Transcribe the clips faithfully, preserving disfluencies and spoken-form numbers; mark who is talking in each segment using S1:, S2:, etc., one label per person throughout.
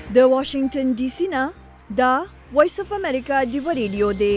S1: د واشنگټن ډي سي نه دا وایس اف امریکا ډیو ریډیو دی.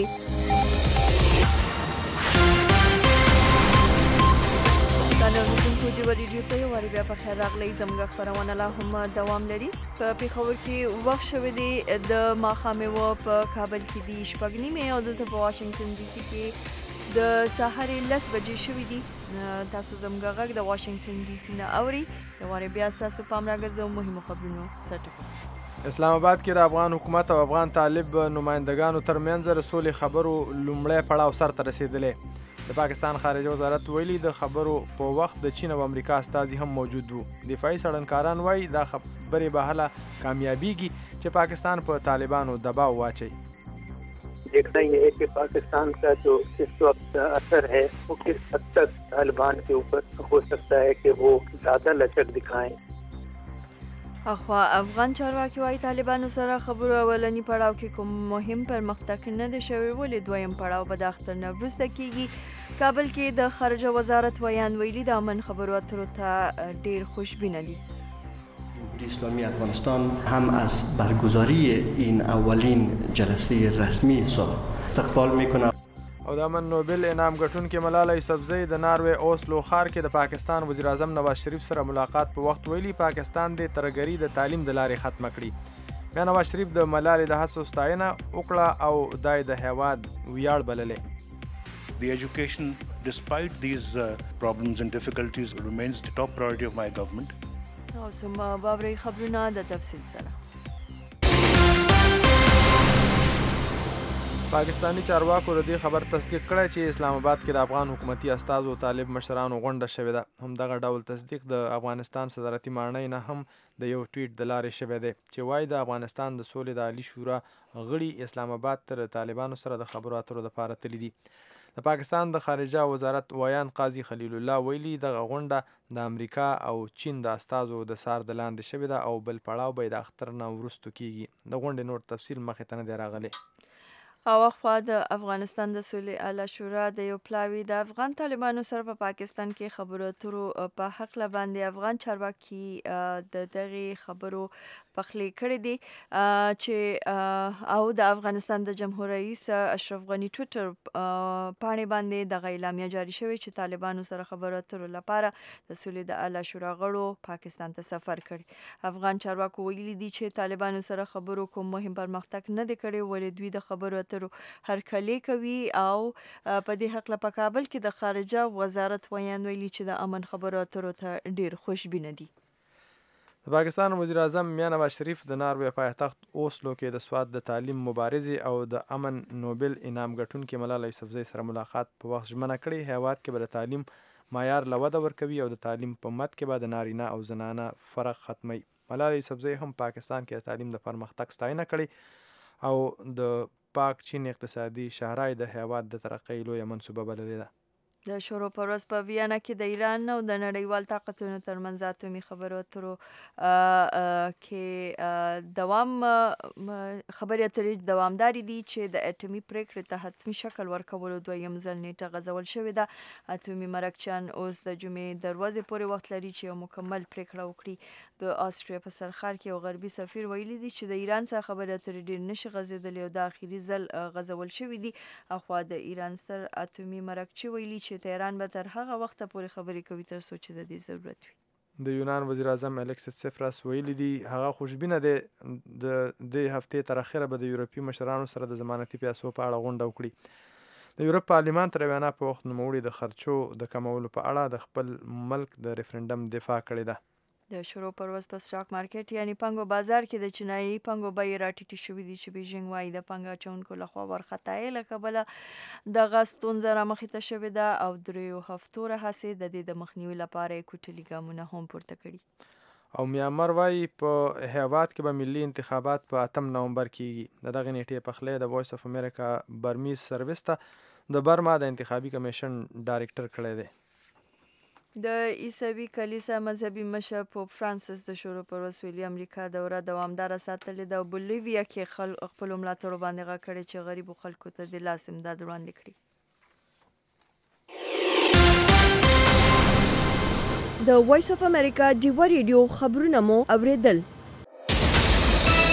S1: دغه ډیو ریډیو ته یو بیا په خیر راغلی. زموږ خبرونه لا هم دوام لري. په پیښور کې وخت شوی دی د ماښامه و په کابل کې دی شپږ نیمه او د واشنگټن ډي سي کې د سهار لس بجې شوې دي. تاسو زموږ غږ د واشنگټن ډي سي نه اوري. یواره بیا تاسو پام راګرځو مهمو خبرونو سره.
S2: اسلام آباد کې د افغان حکومت او افغان طالب نمائندګانو ترمنځ د سولې خبرو لومړی پړاو سرته رسېدلی. د پاکستان خارجه وزارت ویلي د خبرو په وخت د چین او امریکا استازي هم موجود وو. دفاعي څارنکاران وایي دا خبرې به هله کامیابیږي چې پاکستان په طالبانو دباو واچوي.
S3: देखना यह है कि पाकिस्तान का जो इस वक्त असर है वो किस हद तक तालिबान के ऊपर हो सकता है कि वो ज़्यादा लचक दिखाएं.
S1: اخوا افغان چارواکي وايي طالبانو سره خبرو اولنی پړاو کې کوم مهم پرمختګ نه دی شوی، ولې دویم پړاو به د اختر نه وروسته کیږي. کابل کې د خارجه وزارت ویان ویلي د امن خبرو اترو ته ډیر خوشبینه دي.
S4: جمهوری اسلامی افغانستان هم از برگزاری این اولین جلسه رسمی استقبال میکنه.
S2: او د امن نوبل انعام ګټونکې ملاله یوسفزۍ د ناروې اوسلو ښار کې د پاکستان وزیر اعظم نواز شریف سره ملاقات په وخت ویلي پاکستان د ترهګري د تعلیم د لارې ختمه کړي. بیا نواز شریف د ملالې د هڅو ستاینه وکړه او دای د هیواد ویاړ بللی.
S5: The education, despite these uh, problems and difficulties, remains the top priority of my government.
S1: او سم باوري خبرونه د تفصیل سره.
S2: پاکستانی چارواکو د دې خبر تصدیق کړی چې اسلام آباد کې د افغان حکومتي استازو طالب مشرانو غونډه شوې ده. همدغه ډول تصدیق د افغانستان صدارتي ماڼۍ نه هم د یو ټویټ د لارې شوی دی چې وایي د افغانستان د سولې د عالي شورا غړي اسلام آباد تر طالبانو سره د خبرو اترو لپاره تللي دي. د پاکستان د خارجه وزارت ویان قاضي خلیل الله ویلي دغه غونډه د امریکا او چین د استازو د سار د لاندې شوې ده او بل پړاو به د اختر نه وروسته کیږي. د غونډې نور تفصیل مخې ته نه دی راغلی.
S1: او خو د افغانستان د سولې اعلی شورا د یو پلاوی د افغان طالبانو سره په پاکستان کې خبرو اترو په حق لباندې افغان چارواکي د دغه خبرو پخلی کړی دي چې او د افغانستان د جمهور رئیس اشرف غنی ټویټر پاڼې باندې د اعلامیه جاری شوی چې طالبانو سره خبرو اترو لپاره د سولې د اعلی شورا غړو پاکستان ته سفر کړي. افغان چارواکو ویلي دي چې طالبانو سره خبرو کوم مهم پرمختګ نه دی کړی، ولې دوی د خبرو هرکلی کوي او په دې حق په کابل کې د خارجه وزارت ویان ویلي چې د امن خبرو اترو ته ډیر خوشبینه دي.
S2: د پاکستان وزیر اعظم میا نواز شریف د ناروې پایتخت اوسلو کې د سواد د تعلیم مبارزې او د امن نوبل انعام ګټونکې ملاله یوسفزۍ سره ملاقات په وخت ژمنه کړې هیواد کې به د تعلیم معیار له وده ورکوي او د تعلیم په مد کې به د نارینه او زنانه فرق ختمي. ملاله یوسفزۍ هم پاکستان کې د تعلیم د پرمختګ ستاینه کړې او د پاک چین اقتصادي شاهرای د هیواد د ترقۍ لویه منصوبه بللې ده.
S1: د شروع پر ورځ په ویانا کې د ایران او د نړیوال طاقتونو ترمنځ اتومي خبرو اترو کې دوام خبرې اترې دوامداري دي چې د اټومي پریکړې ته حتمي شکل ورکولو دویم ځل نیټه غځول شوې ده. اتومي مرکچیان اوس د جمعې دروازې پورې وخت لري چې یو مکمل پریکړه وکړي. د آسټریا په سرخار کې یو غربي سفیر ویلي دي چې د ایران سره خبرې اترې ډېر نشي غځېدلی او د آخري ځل غځول شوي دي. اخوا د ایران سر اتومي مرکچی ویلي چې تهران به تر هغه وخته پورې خبرې کوي تر څو چې د دې ضرورت وي.
S2: د یونان وزیر اعظم الکسیس سیپراس ویلي دي هغه خوشبینه دی د دې هفتې تر اخره به د یورپي مشرانو سره د ضمانتي پیسو په اړه غونډه وکړي. د یورپ پارلیمان تر وینا په وخت نوموړي د خرچو د کمولو په اړه د خپل ملک د ریفرنډم دفاع کړې ده.
S1: د شروع پر ورځ په سټاک مارکیټ یعنی پنګو بازار کې د چینایي پنګو بیې راټیټې شوې دي چې بیجینګ وايي د پنګ اچونکو لخوا ورخطایي له کبله دغه ستونزه رامخې ته شوې ده او دریو هفتو راهیسې د دې د مخنیوي لپاره یې کوټلي ګامونه هم پورته کړي.
S2: او میانمار وايي په هیواد کې به ملي انتخابات په اتم نومبر کېږي. د دغه نیټې پخلی د وایس اف امریکا برمیز سرویس ته د برما د انتخابي کمیشن ډایرکټر کړی دی.
S1: د عیسوي کلیسا مذهبي مشر پوپ فرانسیس د شروع پر ورځ ویلي امریکا دوره دوامداره ساتلې ده او بولیویا کې خلک خپلو ملاتړو باندې غږ کړی چې غریبو خلکو ته د لاس امداد وړاندې کړي. د وایس اف امریکا ډیو ریډیو خبرونه مو اوریدل.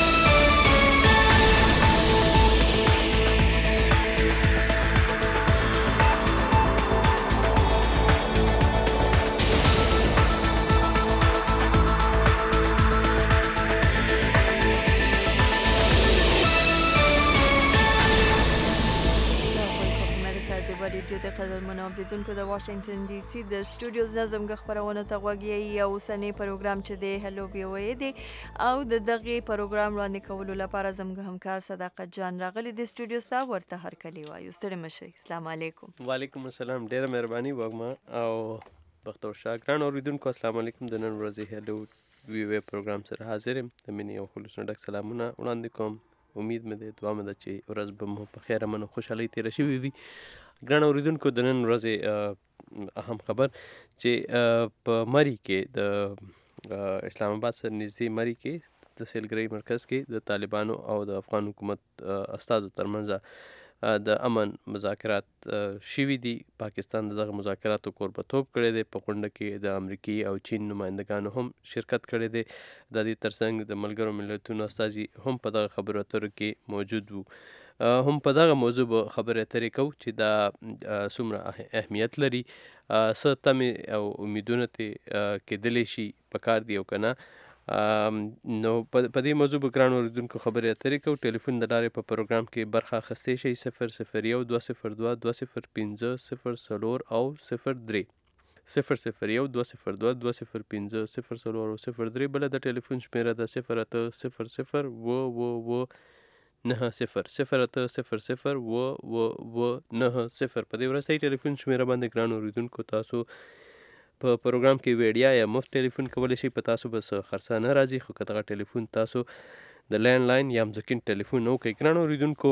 S1: اوریدونکو د واشنگټن ډي سي د سټوډیوز نه زموږ خپرونه ته غوږ یې یو اوسنی پروګرام چې دی هلو وی او ای دی او د دغه پروګرام وړاندې کولو لپاره زموږ همکار صداقت جان راغلی د سټوډیو ته ورته هرکلی وایو. ستړي مشئ. السلام علیکم.
S6: وعلیکم السلام. ډیره مهرباني وګما او بختور شاه. ګران اوریدونکو السلام علیکم. د نن ورځې هلو وی او ای پروګرام سره حاضر یم. د مینې او خلوص نه ډک سلامونه وړاندې کوم. امید مې دی دعا مې ده چې ورځ به مو په خیر امن او خوشحالۍ تېره شوې وي. ګران اوریدونکو د نن ورځې اهم خبر چې په مری کې د اسلام آباد سره نږدې مری کې د سیلګرۍ مرکز کې د طالبانو او د افغان حکومت استازو ترمنځ د امن مذاکرات شوي دي. پاکستان د دغه مذاکراتو کوربتوب کړی دی. په غونډه کې د امریکې او چین نمایندګانو هم شرکت کړی دی. د دې ترڅنګ د ملګرو ملتونو استازي هم په دغه خبرو اترو کې موجود وو. هم په دغه موضوع به خبرې اترې کوو چې دا څومره اهمیت لري، څه تمې او امیدونه ترې کېدلی شي پکار دي او که نه. نو په دې موضوع به ګران اوریدونکو خبرې اترې کوو. ټلیفون د لارې په پروګرام کې برخه اخیستی شئ. صفر صفر یو دوه صفر دوه دوه صفر پنځه صفر څلور او صفر درې صفر صفر یو دوه صفر دوه دوه صفر پنځه صفر څلور او صفر درې. بله د ټلیفون شمېره ده صفر اته صفر صفر اوه اوه اوه نهه صفر صفر اته صفر صفر اوه اوه اوه نهه صفر. په دې وروستۍ ټلیفون شمېره باندې ګران اوریدونکو تاسو په پروګرام کې ویډیا یا مفت ټلیفون کولی شئ. په تاسو به څه خرڅه نه راځي، خو که دغه ټلیفون تاسو د لینډ لاین یا مځکین ټلیفون نه وکړئ. ګران اوریدونکو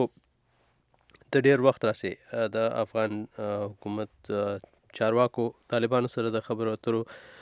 S6: د ډېر وخت راسې د افغان حکومت چارواکو طالبانو سره د خبرو اترو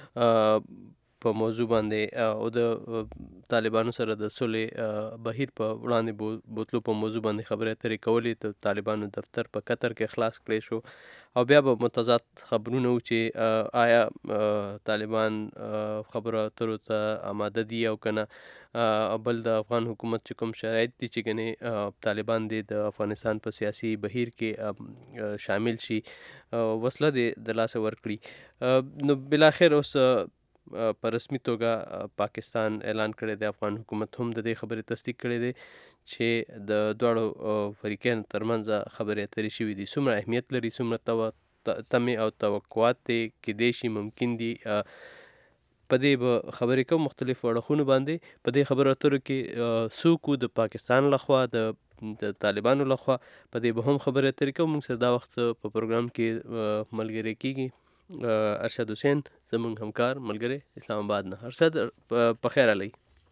S6: په موضوع باندې او د طالبانو سره د صلحې بهیر په وړاندې بوتلو په موضوع باندې خبرې اترې کولې. د طالبانو دفتر په قطر کې خلاص کړی شو او بیا به متضاد خبرونه و چې آیا طالبان خبرو اترو ته آماده دي او که نه. بل د افغان حکومت چې کوم شرایط دي چې ګنې طالبان دې د افغانستان په سیاسي بهیر کې شامل شي، وسله دې د لاسه ورکړي. نو بالاخره اوس په رسمي توګه پاکستان اعلان کړی دی، افغان حکومت هم د دې خبرې تصدیق کړی دی چې د دواړو فریقینو ترمنځ خبرې اترې شوي دي. څومره اهمیت لري، څومره تمې او توقعات یې کیدای شي ممکن دي، په دې به خبرې کوو مختلفو اړخونو باندې. په دې خبرو اترو کې څوک وو د پاکستان لخوا د د طالبانو لخوا، په دې به هم خبرې اترې کوو. موږ سره دا وخت په پروګرام کې ملګری کېږي ارشد حسین، زموږ همکار ملګری اسلام آباد نه. ارشد په خیر علی.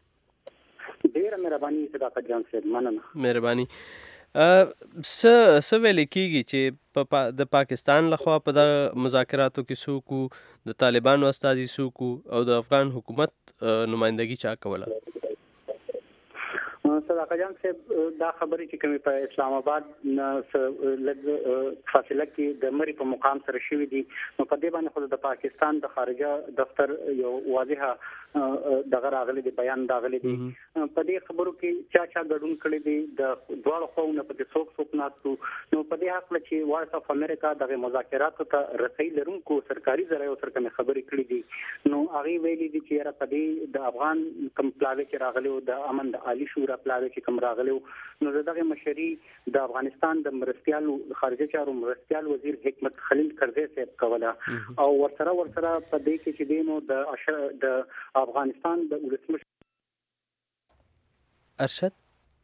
S3: ډیره مهرباني صداقت جان صاحب، مننه.
S6: مهرباني. څه څه ویل کېږي چې د پاکستان لخوا په دغه مذاکراتو کې څوک وو، د طالبانو استازي څوک وو او د افغان حکومت نمایندګي چا کوله؟
S3: صداقت جان صاحب، دا خبرې چې کومې په اسلام آباد نه لږ فاصله کې د مری په مقام سره شوي دي، نو په دې باندې خو د پاکستان د خارجه دفتر یو واضحه دغه راغلی دی، بیان راغلی دی. په دې خبرو کې چا چا ګډون کړی دی، د دواړو خواو نه پکې څوک څوک ناست وو. نو په دې هکله چې وایس اف امریکا دغه مذاکراتو ته رسۍ لرونکو سرکاري ذرایعو سره کومې خبرې کړې دي، نو هغې ویلي دي چې یاره په دې د افغان کوم پلاوی چې راغلی و، د امن د عالي شورا پلاوی چې کوم راغلی و، نو د دغه مشري د افغانستان د مرستیالو خارجه چارو مرستیال وزیر حکمت خلیل کرزی صاحب کوله، او ورسره ورسره په دې کې چې دی نو د د افغانستان د ولسمشر
S6: ارشد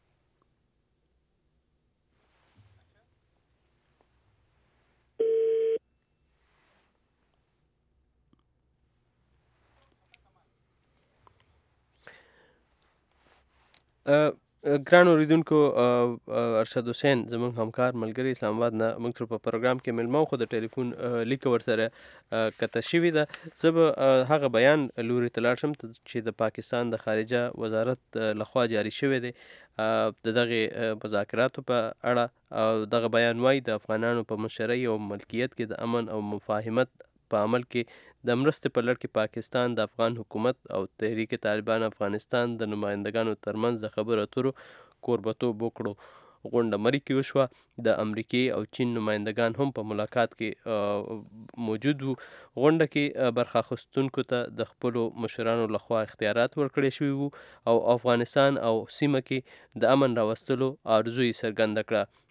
S6: ګران اوریدونکو، ارشد حسین زموږ همکار ملګری اسلام آباد نه موږ سره په پروګرام کې مېلمه و، خو د ټلیفون لیکه ورسره قطع شوې ده. زه به هغه بیان لوري ته لاړ شم چې د پاکستان د خارجه وزارت لخوا جاري شوی دی د دغه مذاکراتو په اړه، او دغه بیان وایي د افغانانو په مشرۍ او ملکیت کې د امن او مفاهمت په عمل کې د مرستې په لړ کې پاکستان د افغان حکومت او تحریک طالبان افغانستان د نمایندګانو ترمنځ د خبرو اترو کوربتوب وکړو. غونډه مری کې وشوه، د امریکې او چین نمایندګان هم په ملاقات کې موجود وو. غونډه کې برخه اخیستونکو ته د خپلو مشرانو لخوا اختیارات ورکړی شوي وو او افغانستان او سیمه کې د امن راوستلو آرزو یې څرګنده کړه.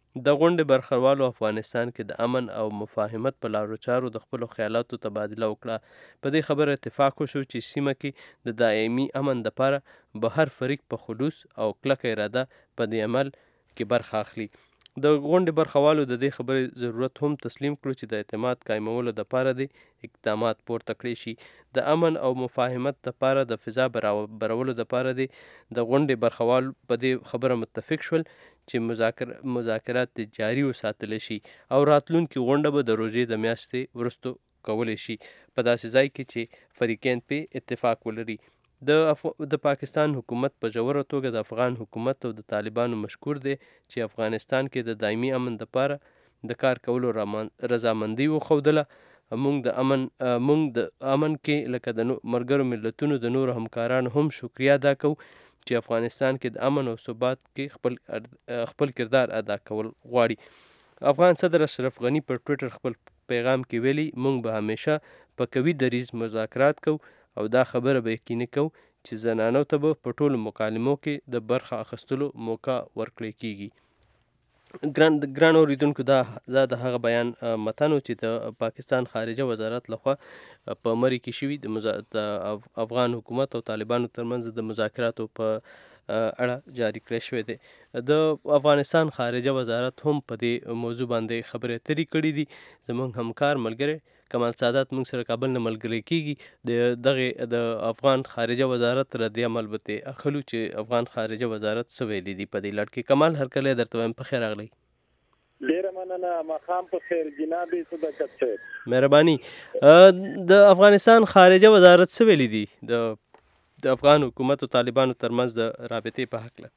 S6: د غونډې برخوالو افغانستان کې د امن او مفاهمت په لارو چارو د خپلو خیالاتو تبادله وکړه. په دې خبره اتفاق وشو چې سیمه کې د دایمي امن دپاره به هر فریق په خلوص او کلکه اراده په دې عمل کې برخه اخلي. د غونډې برخوالو د دې خبرې ضرورت هم تسلیم کړو چې د اعتماد قایمولو دپاره د اقدامات پورته کړی شي. د امن او مفاهمت دپاره د فضا برابرولو دپاره د غونډې برخوال په دې خبره متفق شول چې مذاکر مذاکرات جاري وساتلی شي او راتلونکي غونډه به د روژې د میاشتې وروستو کولی شي په داسې ځای کې چې فریقین پې اتفاق ولري. د اف... د پاکستان حکومت په ژوره توګه د افغان حکومت او د طالبانو مشکور دی چې افغانستان کې د دایمي امن دپاره د کار کولو رضامندي وښودله. موږ د امن موږ د امن کې لکه د ملګرو ملتونو د نورو همکارانو هم شکریا ادا کوو چې افغانستان کې د امن او ثبات کې خپل خپل کردار ادا کول غواړي. افغان صدر اشرف غني پر ټویټر خپل پیغام کې ویلي موږ به همیشه په قوي دریځ مذاکرات کوو او دا خبره به یقیني کوو چې زنانو ته به په ټولو مکالمو کې د برخه اخیستلو موقع ورکړی کیږي. ګران ګران اوریدونکو دا دا د هغه بیان متن و چې د پاکستان خارجه وزارت لخوا په مری کې شوي د مزا... افغان حکومت او طالبانو ترمنځ د مذاکراتو په اړه جاری کړی شوی دی. د افغانستان خارجه وزارت هم په دې موضوع باندې خبرې اترې کړي دي. زموږ همکار ملګری کمال سادات موږ سره کابل نه ملګری کیږي. د دغه د افغان خارجه وزارت ردی عمل به اخلو چې افغان خارجه وزارت څه ویلي دي په دې لړ کې. کمال هرکلی درته وایم په خیر راغلی.
S7: ډیره مننه مقام په خیر جناب صدقت صاحب.
S6: مهرباني. د افغانستان خارجه وزارت څه ویلي دي د د افغان حکومت او طالبانو ترمنځ د رابطې په حق له؟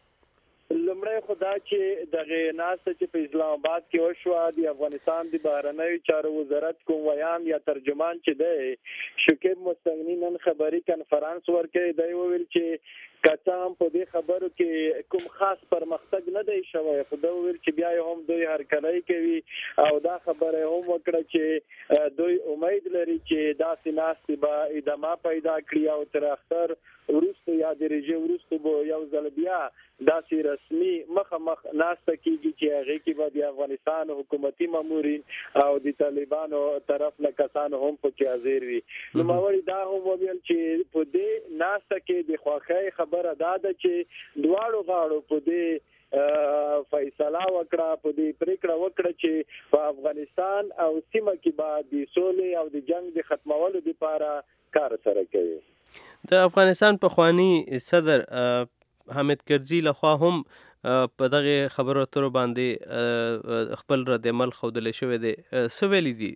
S7: لومړی خو دا چې دغه ناسته چې په اسلام آباد کې وشوه د افغانستان د بهرنیو چارو وزارت کوم ویان یا ترجمان چې دی شکیب مستغنی نن خبري کنفرانس ورکړی دی وویل چې کچام په دې خبرو کې کوم خاص پرمختګ نه دی شوی خو دا وویل چې بیا هم دوی هرکلی کوي او دا خبره هم وکړه چې دوی امید لري چې داسې ناستې به ادامه پیدا کړي او تر اخر وروسته یا د رژې وروسته به یو ځل بیا داسې رسمي مخامخ ناسته کېږي چې هغې کې به د افغانستان حکومتي مامورین او د طالبانو طرف له کسانو هم پکې حاضر وي. نوموړي دا هم وویل چې په دې ناسته کې د خوښۍ خبره دا ده چې دواړو غاړو په دې فیصله وکړه په دې پریکړه وکړه چې په افغانستان او سیمه کې به د سولې او د جنگ د ختمولو لپاره کار سره کوي.
S6: د افغانستان پخوانی صدر حامد کرزي لخوا هم په دغه خبرو اترو باندې خپل رد عمل ښودلی شوی دی. څه ویلي دي؟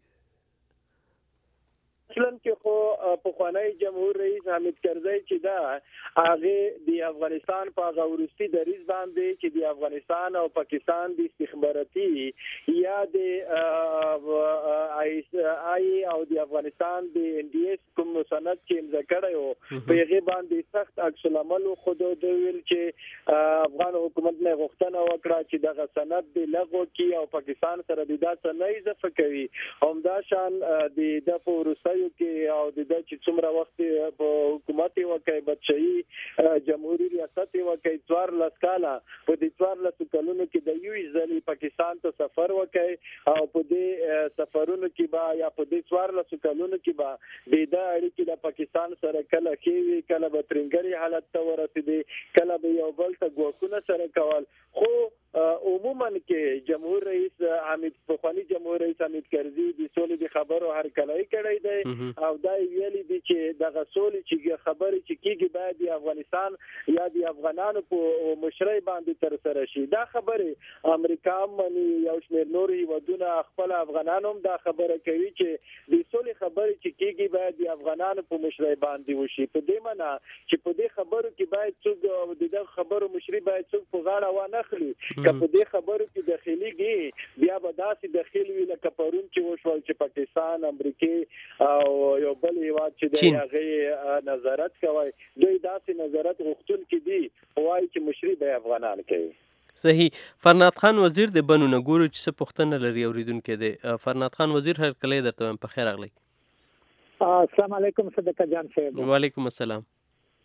S7: اصلا کې خو پخوانی جمهور رئیس حامد کرزي چې دا هغه د افغانستان په هغه وروستي دریځ باندې چې د افغانستان او پاکستان د استخباراتي یا د آی او د افغانستان د ان ډي اس کوم سند چې امضا کړی و په هغه باندې سخت عکس العمل خو د ویل چې افغان حکومت نه غوښتنه وکړه چې دغه سند د لغوه کړي او پاکستان سره د داسې نه اضافه کوي. همدا شان د د په وروستیو کې او د چې څومره وخت په حکومت وکړي بچي جمهوریت ریاست وکړي څوارلس کاله په دې څوارلس کلونو کې د یو ځلې پاکستان ته سفر وکړي او په دې سفرونو کې با یا په دې څوارلس کلونو کې با د دې اړیکې د پاکستان سره کله کې کله به ترنګري حالت ته ورسېدي کله به یو بل ته ګواښونه سره کول. خو عموما کې جمهور رئیس حامد پخوانی جمهور رئیس حامد کرزي د سولې د خبرو هرکلی کړی دی او دا ویلي دي چې دغه سولې چې خبرې چې کیږي باید د افغانستان یا د افغانانو په مشرۍ باندې تر سره شي. دا خبرې امریکا مني یو شمېر نور هیوادونه خپل افغانان هم دا خبره کوي چې د سولې خبرې چې کیږي باید د افغانانو په مشرۍ باندې وشي. په دې معنا چې په دې خبرو کې باید څوک د دغه خبرو مشري باید څوک په غاړه ونه خلي که په دې خبرو کې داخليږي بیا به داسې داخل وي لکه پرون چې وشول چې پاکستان امریکا او یو بل هیواد چې د هغه نظارت کوي دوی داسې نظارت غوښتونکي دي وایي چې مشري به افغانان کوي.
S6: صحیح. فرناد خان وزیر د بنو نګورو چې څه پوښتنه لري اوریدونکي دی. فرناد خان وزیر هرکلی درته وایم په خیر راغلی.
S8: السلام علیکم صدقه جان صاحب.
S6: وعلیکم السلام.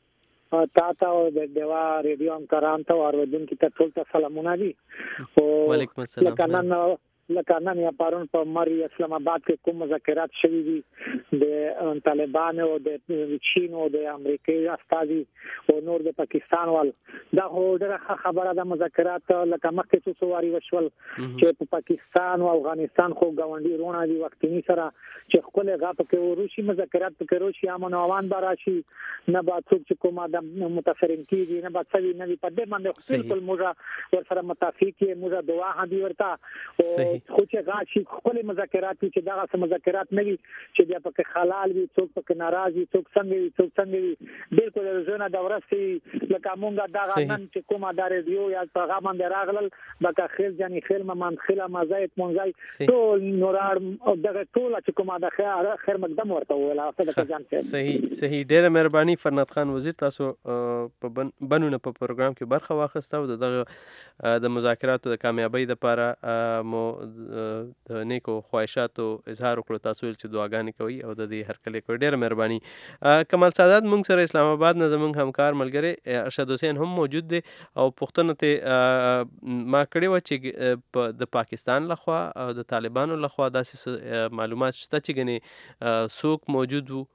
S8: تا ته او د دیوا ریډیو همکاران ته اوریدونکو ته ټول ته سلامونه دي.
S6: وعلیکم السلام.
S8: لکه نن لکه نن یا پرون په مری اسلام آباد کې کوم مذاکرات شوي دي د طالبان او د چین او د امریکای استازي او نور د پاکستان وال دا ډېره خبره ده. مذاکرات لکه مخکې څو سواري وشول چې په پاکستان او افغانستان خو غونډي رونه دي وختي سره چې خپل غاپ کې وروشي مذاکرات په روسي امن او امان براشي نه با څوک چې کومه د متفرین کیږي نه با څوی نه په دې باندې بالکل موږ ور سره متفق یې موږ دعا هدي ورته او خو چې غاشي خپل مذاکرات چې دا غو مذاکرات نه وي چې بیا پکې حلال وي څوک پکې ناراضي څوک څنګه وي څوک څنګه وي بالکل زونه دا ورسي لکه مونږه دا غنن چې کومه دا ریډیو یا پیغام باندې راغلل بکه خیر جنې خیر ممان خلا مزایت مونږای ټول نورار او دغه ټول چې کومه دا خیر خیر مقدم ورته ولا څه د ځان
S6: صحیح صحیح ډېر مهرباني فرناد خان وزیر تاسو په بنونه په پروګرام کې برخه واخیسته او دغه د مذاکراتو د کامیابی لپاره مو د نیکو خواهشاتو اظهار وکړو. تاسو چې دعاګانې کوي او د دې هرکلی کوي. ډېره مهرباني. کمال سادات موږ سره اسلام آباد نه زموږ همکار ملګری ارشد حسین هم موجود دی او پوښتنه ته ما کړې وه چې د پاکستان لخوا او د طالبانو لخوا داسې معلومات شته چې ګنې څوک موجود وو؟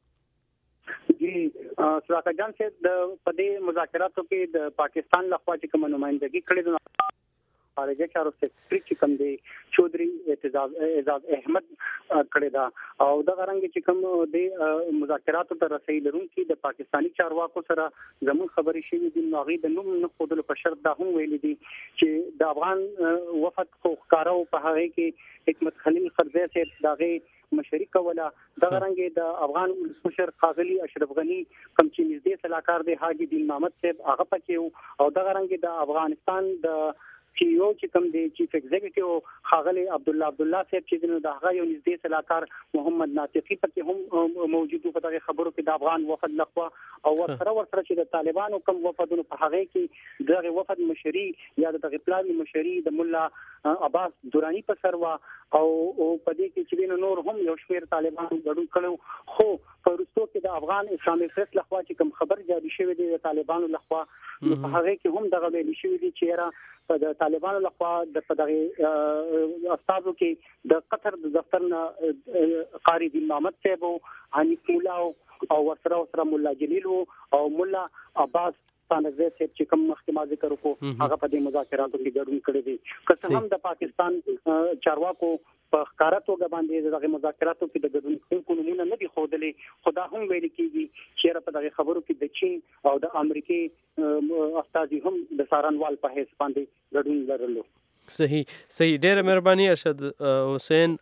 S3: جی صداقت جان صاحب د په دې مذاکراتو کې د پاکستان لخوا چې کوم نمائندګي کړې ده خارجه چارو سیکرټری چې کوم دی چودري اعتزاز اعزاز احمد کړی دا او د غرنګ چې کوم دی مذاکراتو ته رسېدل لرونکي د پاکستانی چارواکو سره زموږ خبرې شوې دي. نو هغه د نوم نه خودلو په شرط دا هم ویل دي چې د افغان وفد خو ښکارو په هغه کې حکمت خلیل خرزه صاحب داغه مشري کوله. د غرنګ د افغان مشر قاضي اشرف غنی کوم چې نږدې سلاکار دی حاجی دین محمد صاحب هغه پکې او د غرنګ د افغانستان د چې یو چې کوم دی چیف ایگزیکټیو خاغلی عبد الله عبد الله صاحب چې د هغه یو نږدې سلاکار محمد ناطقي پکې هم موجود په دغه خبرو کې د افغان وفد لخوا او ورسره ورسره چې د طالبانو کوم وفدونو په هغه کې دغه وفد مشري یا دغه پلان مشري د مولا عباس دورانی په سر وا او په دې کې چې نور هم یو شمېر طالبانو ګډون کړو. خو په وروستو کې د افغان اسلامي فریس لخوا چې کوم خبر جاری شوی دی د طالبانو لخوا په هغه کې هم دغه ویل شوی دی چې را په د طالبانو لخوا د دغه استادو کې د قطر د دفتر نه قاری دین محمد صاحب او حنیف مولا او ورسره ورسره مولا جلیل او مولا عباس تانزه صاحب چې کوم مخکې ذکر وکړو هغه په دې مذاکراتو کې ګډون کړی دي. که هم د پاکستان چارواکو په ښکارا توګه باندې دغه مذاکراتو کې د ګډون کوونکو نمونه نه دي ښودلې خدا هم ویل کېږي چې په دغه خبرو کې د چین او د امریکای استازي هم د سارنوال په حیث باندې ګډون لرلو.
S6: صحیح صحیح ډېره مهرباني ارشد حسین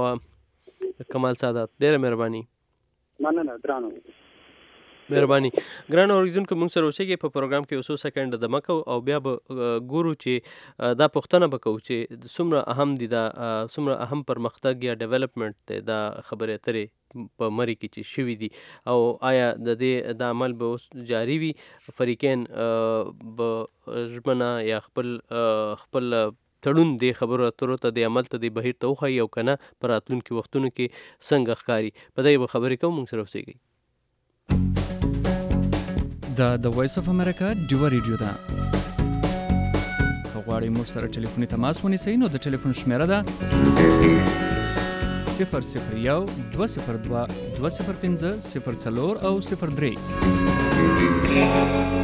S6: او کمال سادات. ډېره مهرباني.
S3: مننه درانو.
S6: مهرباني. ګران اوریدونکو موږ سره اوسئ په پروګرام کې اوسو سکند د مکو او بیا به ګورو چې دا پوښتنه وکړو چې څومره اهم دي دا څومره اهم پرمختګ یا ډیولپمنٹ دی دا خبرې اترې په مری کې چې شوي دي او آیا د دې د عمل به اوس جاری وي فریقین به ژمنه یا خپل خپل تړون دی خبرو اترو ته د عمل ته د بهیر ته وښایي او که نه په راتلونکي وختونو کې څنګه ښکاري په دې به خبرې کوو. موږ سره اوسئ.
S9: دا د وایس اف امریکا ډیوه ریډیو ده. که غواړئ موږ سره ټلیفوني تماس ونیسئ نو د ټلیفون شمیره ده صفر صفر یو دوه صفر دوه دوه صفر پنځه صفر څلور او صفر درې.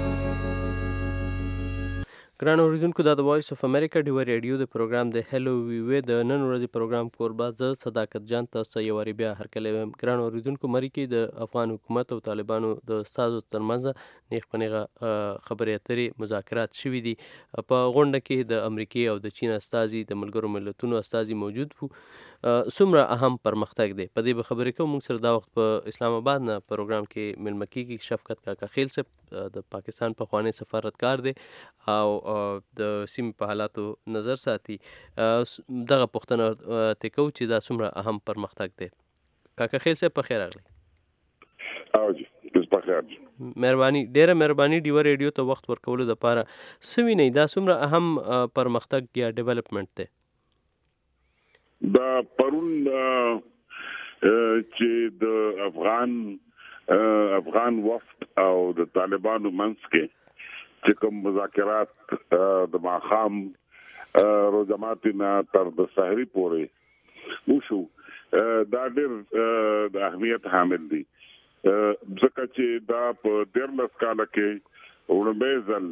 S6: ګران اوریدونکو دا د وایس اف امریکا ډیوه ریډیو د پروګرام د هلو ویوې د نن ورځې پروګرام کوربه زه صداقت جان تاسو ته یو وارې بیا هرکلی وایم. ګران اوریدونکو مری کې د افغان حکومت او طالبانو د استازو ترمنځ نیغ په نیغه خبرې اترې مذاکرات شوي دي. په غونډه کې د امریکې او د چین استازي د ملګرو ملتونو استازي موجود وو. څومره اهم پرمختګ دی په دې به خبرې کوو. موږ سره دا وخت په اسلام آباد نه پروګرام کې میلمه کېږي شفقت کاکا خیل صاحب د پاکستان پخوانی سفارتکار دی او د سیمې په حالاتو نظر ساتي. دغه پوښتنه ترې کوو چې دا څومره اهم پرمختګ دی. کاکا خیل صاحب په خیر راغلی.
S10: او جی بس په خیر جی.
S6: مهرباني ډېره مهرباني ډیوه ریډیو ته وخت ورکولو دپاره. څه وینئ دا څومره اهم پرمختګ یا ډیولپمنټ دی؟
S10: دا پرون چې د افغان افغان وفد او د طالبانو منځ کې چې کوم مذاکرات د ماخام روزماتینا تر د سحری پورې وشو دا ډېر د اهمیت حامل دي ځکه چې دا په ډېر کال کې ورنبه ځل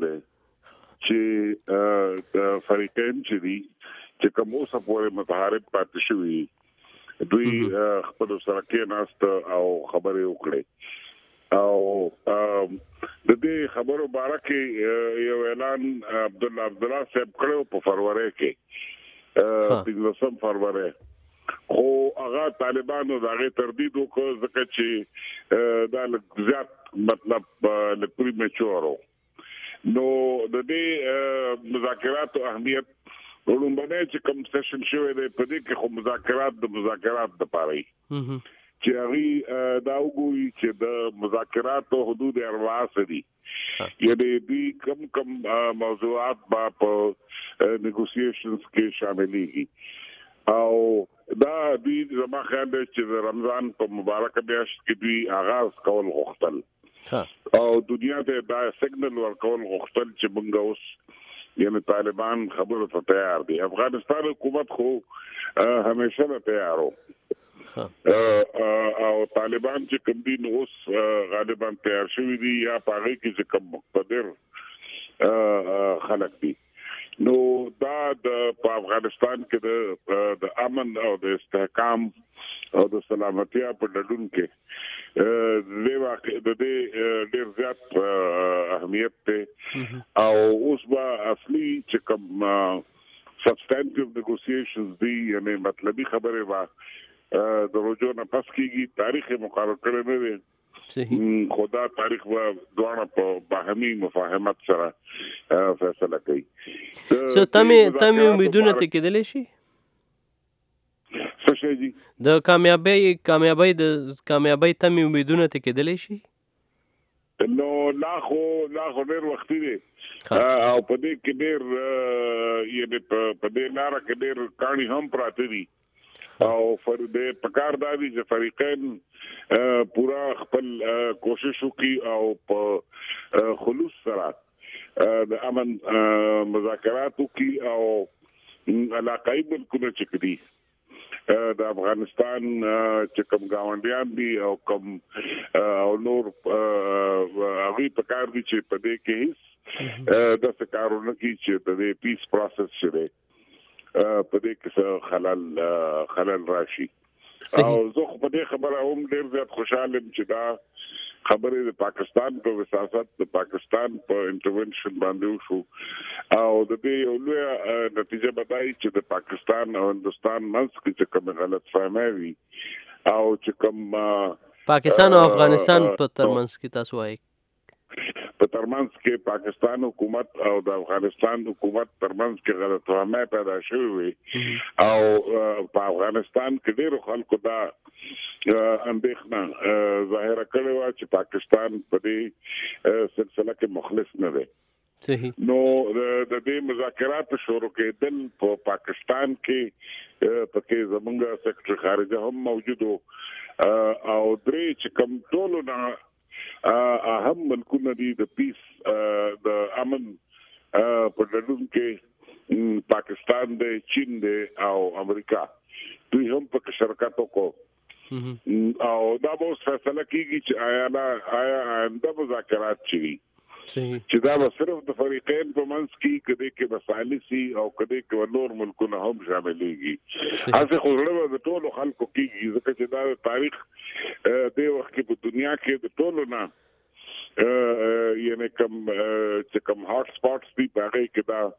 S10: چې فریقین چې دي چې کوم اوسه پورې متحارب پاتې شوي دوی خپل سره کې ناست او خبرې وکړي او د دې خبرو باره کې یو اعلان عبد الله عبد الله صاحب کړو په فروری کې د لسم فروری خو هغه طالبانو دغه تردید وکړ ځکه چې دا زیات مطلب لپاره میچورو نو د دې مذاکرات اهمیت ولومبنه چې کوم سیشن شوی دی په دې کې خو مذاکرات د مذاکرات د پاره چې هغه دا وګوري چې د مذاکرات او حدود اربع سدي یعنی دې کم کم موضوعات په نیګوسییشنز کې شاملېږي او دا دې زما خیال دی چې د رمضان په مبارک میاشت کې دوی آغاز کول غوښتل او دنیا ته دا سیګنل ورکول غوښتل چې موږ اوس یعنی طالبان خبرو ته تیار دي افغانستان حکومت خو همیشه نه تیارو او طالبان چې کوم دي نو اوس غالبا تیار شوی دي یا پاره کې چې کوم مقتدر خلک دي نو دا د افغانستان کې د امن او د استحکام او د سلامتیا په ډډون کې د واقع د دې ډېر زیات اهمیت ته او اوس با اصلي چې کوم سبسټانټیو نیګوسییشنز دي یعنی مطلبي خبره وا د روزو نه پس کېږي تاریخ مقرر کړی نه دی صحیح خدا تاریخ و دوه په باهمي مفاهمت سره فیصله کوي
S6: څه تمه تمه امیدونه ته کېدلی شي د کامیابی کامیابی د کامیابی تمه امیدونه ته کېدلی شي
S10: نو لا خو لا خو ډېر وخت دی او په دې کې ډېر یعنی په دې لار کې ډېر کہانی هم پراته دي او فر دې پکار دادي چې فریقین پورا خپل کوشش وکړي او په خلوص سره د امن مذاکرات وکړي او علاقائی ملکونه چې کړي د افغانستان چې کوم گاونډیان دي او کوم او نور هغه په کار دي چې په دې کې هیڅ د څه کارونه کې چې د پیس پروسس شوه په دې کې خلل خلل راشي او زه په دې خبره هم ډېر زیات خوشاله یم چې دا خبره د پاکستان په وساست د پاکستان په انټرونشن باندې وشو او د دې یو لوی نتیجه بدای چې د پاکستان او هندستان منځ کې چې کوم غلط فهمي وي او چې کوم
S6: پاکستان او افغانستان په ترمنځ کې تاسو وایي
S10: په ترمنځ کې پاکستان حکومت او د افغانستان حکومت ترمنځ کې غلط فهمي پیدا شوې وي او په افغانستان کې ډېر خلکو دا اندېښنه ظاهر کړې و چې پاکستان په دې سلسله کې مخلص نه دی
S6: صحیح
S10: نو د دې مذاکرات شروع کېدل په پاکستان کې پکې زمونږ سیکرټری خارجه هم موجود او درې چې کوم ټولو نه اهم ملکونه دي د پیس د امن په ډګر کې پاکستان دی چین دی او امریکا دوی هم په شرکت وکړو او دا به فیصله کیږي چې آیا لا آیا آینده مذاکرات چي چې دا به صرف د فریقین په منځ کې کده کې بسالسي او کده کې نور ملکونه هم شاملېږي هغه خو ورته د ټولو خلکو کېږي ځکه چې دا تاریخ د وخت کې په دنیا کې د ټولو نه یعنی کوم چې کوم هاټ سپاټس دي په هغه کې دا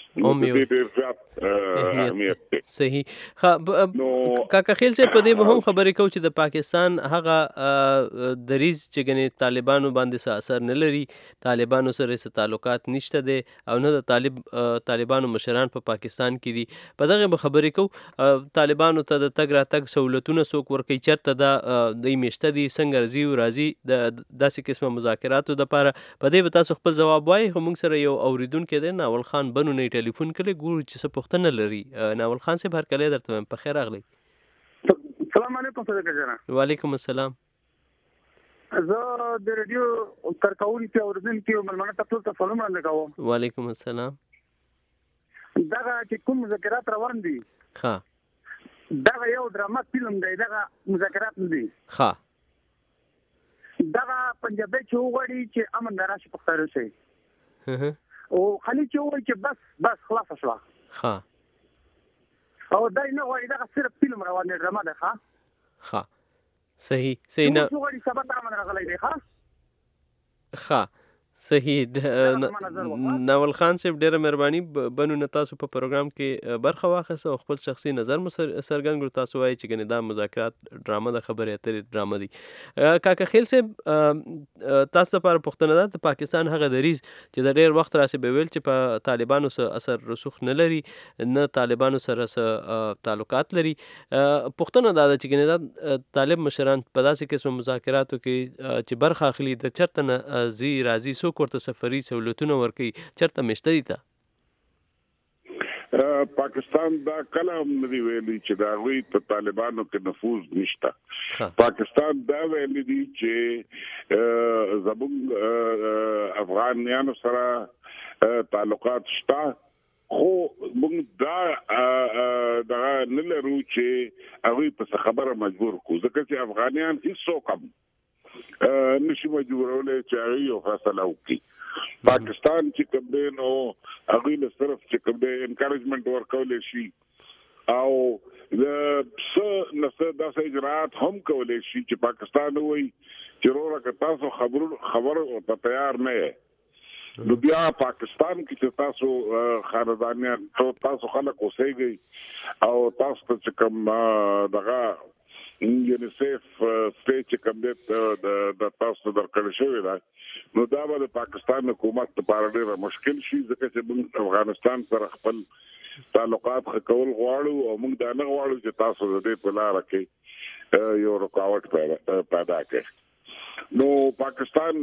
S6: صحیح کاکا خیل سے په دې به هم خبرې کوو چې د پاکستان هغه دریز چې ګنې طالبانو باندې څه اثر نه لري طالبانو سره څه تعلقات نشته دی او نه د طالب طالبانو مشران په پاکستان کې دي په دغه به خبرې کوو طالبانو ته د تګ راتګ سہولتونه څوک ورکوي چېرته دا دوی میشته دي څنګه راځي او راځي د داسې قسمه مذاکراتو دپاره په دې به تاسو خپل ځواب وایي خو موږ سره یو اورېدونکی دی ناول خان بنو نه ټلیفون کړی ګورو چې څه پوښتنه لري ناول خان صاحب هرکلی درته وایم په خیر راغلی
S11: السلام علیکم صدیق جان.
S6: وعلیکم السلام.
S10: زه د ریډیو کارکونکو اوریدونکو ملمنه تاسو ته سلام وړاندې کوم.
S6: وعلیکم السلام.
S10: دا چې کوم مذاکرات روان دي
S6: ها
S10: دا یو ډراما فلم دی، دا مذاکرات نه دي.
S6: ها
S10: دا پنجابي چې وغواړي چې امن راشي په خیر شي او خالي چې وایي چې بس بس خلاص شو.
S6: ها
S10: او دا نه وایي دا صرف فلم روان دی، ډراما ده. ها
S6: ها صحیح صحیح نه
S10: وغواړي سبا ته امن راغلی دی. ها
S6: ها صحیح. ناول خان صاحب ډیره مهرباني بنو نه تاسو په پروګرام کې برخه واخیسته او خپل شخصي نظر مو څرګند کړ. تاسو وایي چې ګنې دا مذاکرات ډرامه د خبرې اترې ډرامه دي. کاکا خیل صاحب تاسو لپاره پوښتنه ده د پاکستان هغه دریځ چې د ډېر وخت راسې به ویل چې په طالبانو سره اثر رسوخ نه لري، نه طالبانو سره تعلقات لري. پوښتنه دا ده چې ګنې دا طالب مشران په داسې قسم مذاکراتو کې چې برخه اخلي د چرته نه ځي راځي څوک ورته سفري سہولتونه ورکوي چرته مشته دي ته؟
S10: پاکستان دا کله هم نه دی ویلي چې د هغوی په طالبانو کې نفوذ نشته. پاکستان دا ویلي دي چې زموږ افغانانو سره تعلقات شته، خو موږ دا دا نه لرو چې هغوی په خبره مجبور کړو، ځکه چې افغانان هیڅوک هم نشي مجبورولای چې هغوی یو فیصله وکړي. پاکستان چې کوم دی نو هغوی له صرف چې کوم دی انکارجمنټ ورکولی شي او د څه نه څه داسې اجرات هم کولی شي چې پاکستان وایي چې وروره که تاسو خبرو ته تیار نه یې نو بیا پاکستان کې چې تاسو خاندانیان تاسو خلک اوسېږئ او تاسو ته چې کوم دغه یونیسیف سټیج چې کوم دی د تاسو درکړل شوی دی نو دا به د پاکستان حکومت لپاره ډېره مشکل شي، ځکه چې موږ افغانستان سره خپل تعلقات ښه کول غواړو او موږ دا نه غواړو چې تاسو د دې په لاره کې یو رکاوټ پیدا کړي. نو پاکستان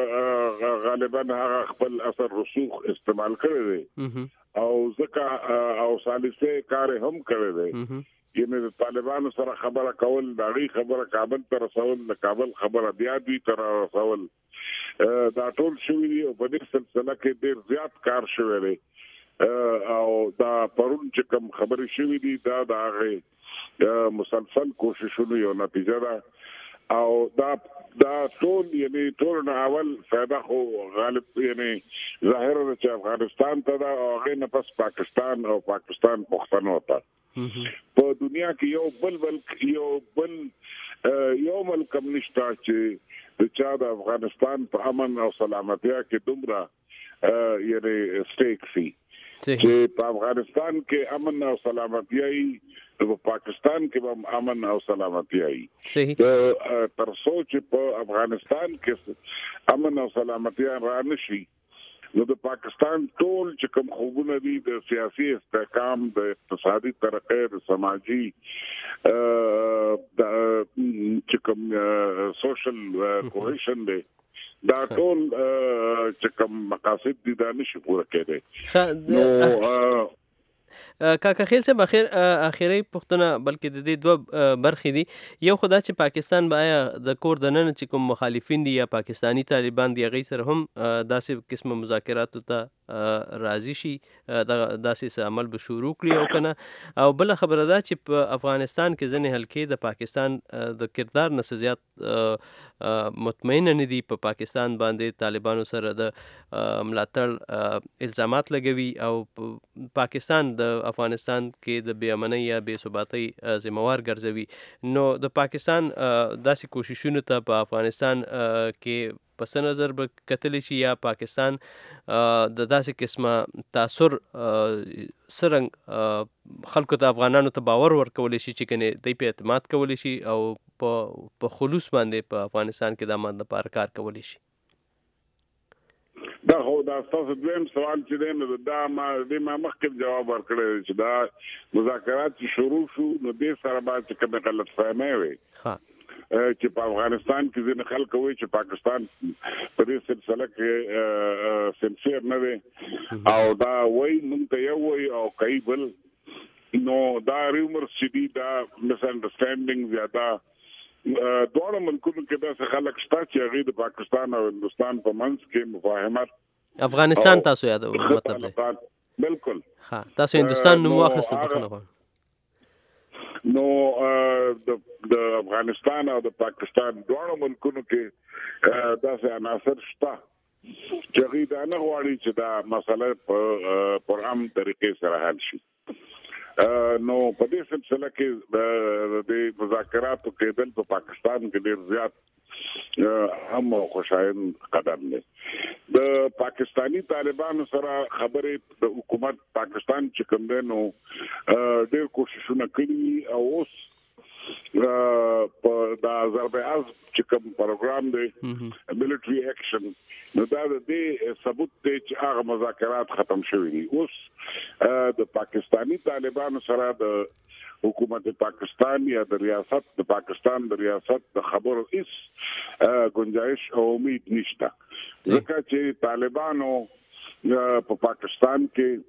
S10: غالبا هغه خپل اثر رسوخ استعمال کړی دی او ځکه او ثالثه کار هم کړی دی، یعنی د طالبانو سره خبره کول، د هغوی خبره کابل ته رسول، د کابل خبره بیا دوی ته رسول، دا ټول شوي دي او په دې سلسله کې ډېر زیات کار شوی دی او دا پرون چې کوم خبرې شوي دي دا د هغې مسلسل کوششونو یو نتیجه ده او دا دا ټول یعنی ټول نه اول فایده خو غالب یعنی ظاهره ده چې افغانستان ته ده او هغې نه پس پاکستان او پاکستان پښتنو ته. په دنیا کې یو بل بل یو بل یو ملک هم نشته چې د چا د افغانستان په امن او سلامتیا کې دومره یعنی سټیک سي چې په افغانستان کې امن او سلامتیا وي، په پاکستان کې هم امن او سلامتیا وي. تر څو چې په افغانستان کې امن او سلامتیا را نشي نو د پاکستان ټول چې کوم خوبونه دي د سیاسي استحکام، د اقتصادي ترقۍ، د سماجي چې کوم سوشل کوهیشن دی دا ټول چې کوم مقاصد دي دا نشي پوره کېدی. نو
S6: کاکا خیل صاحب اخر اخیری پوښتنه بلکې د دې دوه برخې دي. یو خو دا چې پاکستان به آیا د کور دننه چې کوم مخالفین دي یا پاکستانی طالبان دي هغوی سره هم داسې قسمه مذاکراتو ته راضي شي، داسې څه عمل به شروع کړي او که نه؟ او بله خبره دا چې په افغانستان کې ځینې حلقې د پاکستان د کردار نه څه زیات مطمئنه نه دي، په پاکستان باندې طالبانو سره د ملاتړ الزامات لګوي او پاکستان د افغانستان کې د بې امنۍ یا بې ثباتۍ ذمہوار ګرځوي. نو د پاکستان داسې کوششونو ته په افغانستان کې په څه نظر به کتلی شي یا پاکستان د داسې قسمه تاثر څرنګه خلکو ته افغانانو ته باور ورکولی شي چې کنې دوی په اعتماد کولی شي او په خلوص باندې په افغانستان کې د امن لپاره کار کولی شي؟
S10: دا خو دا ستاسو دویم سوال چې دی نو دا ما دې ما مخکې جواب ورکړی چې دا مذاکرات چې شروع شو نو دې سره باید چې کومې غلط فهمۍ وي چې په افغانستان کې ځینې خلک وایي چې پاکستان په دې سلسله کې سنسیر نه دی او دا وایي موږ ته یو وایي او کوي بل. نو دا ریومرز چې دي دا مس انډرسټینډینګ یا دا دواړو ملکونو کې داسې خلک شته چې هغوی د پاکستان او هندوستان په منځ کې مفاهمت
S6: افغانستان تاسو یادو مطلب دی
S10: بالکل
S6: ها تاسو هندوستان نوم واخیسته بخښنه غواړم
S10: نو د افغانستان او د پاکستان دواړو ملکونو کې داسې عناصر شته چې هغوی دا نه غواړي چې دا مسله په پرام طریقې سره حل شي. نو په دې سلسله کې د مذاکراتو کېدل په پاکستان کې ډېر زیات هم خوشاین قدم دی. د پاکستانی طالبانو سره خبرې د حکومت پاکستان چې کوم دی نو ډېر کوششونه کړي او اوس په د آذربایجان چې کوم پروګرام دی ملټري اکشن نو دا د دې ثبوت دی چې هغه مذاکرات ختم شوي دي. اوس د پاکستانی طالبانو سره د حکومت پاکستان یا د ریاست د پاکستان د ریاست د خبرو هیڅ گنجائش او امید نشته ځکه چې طالبانو په پاکستان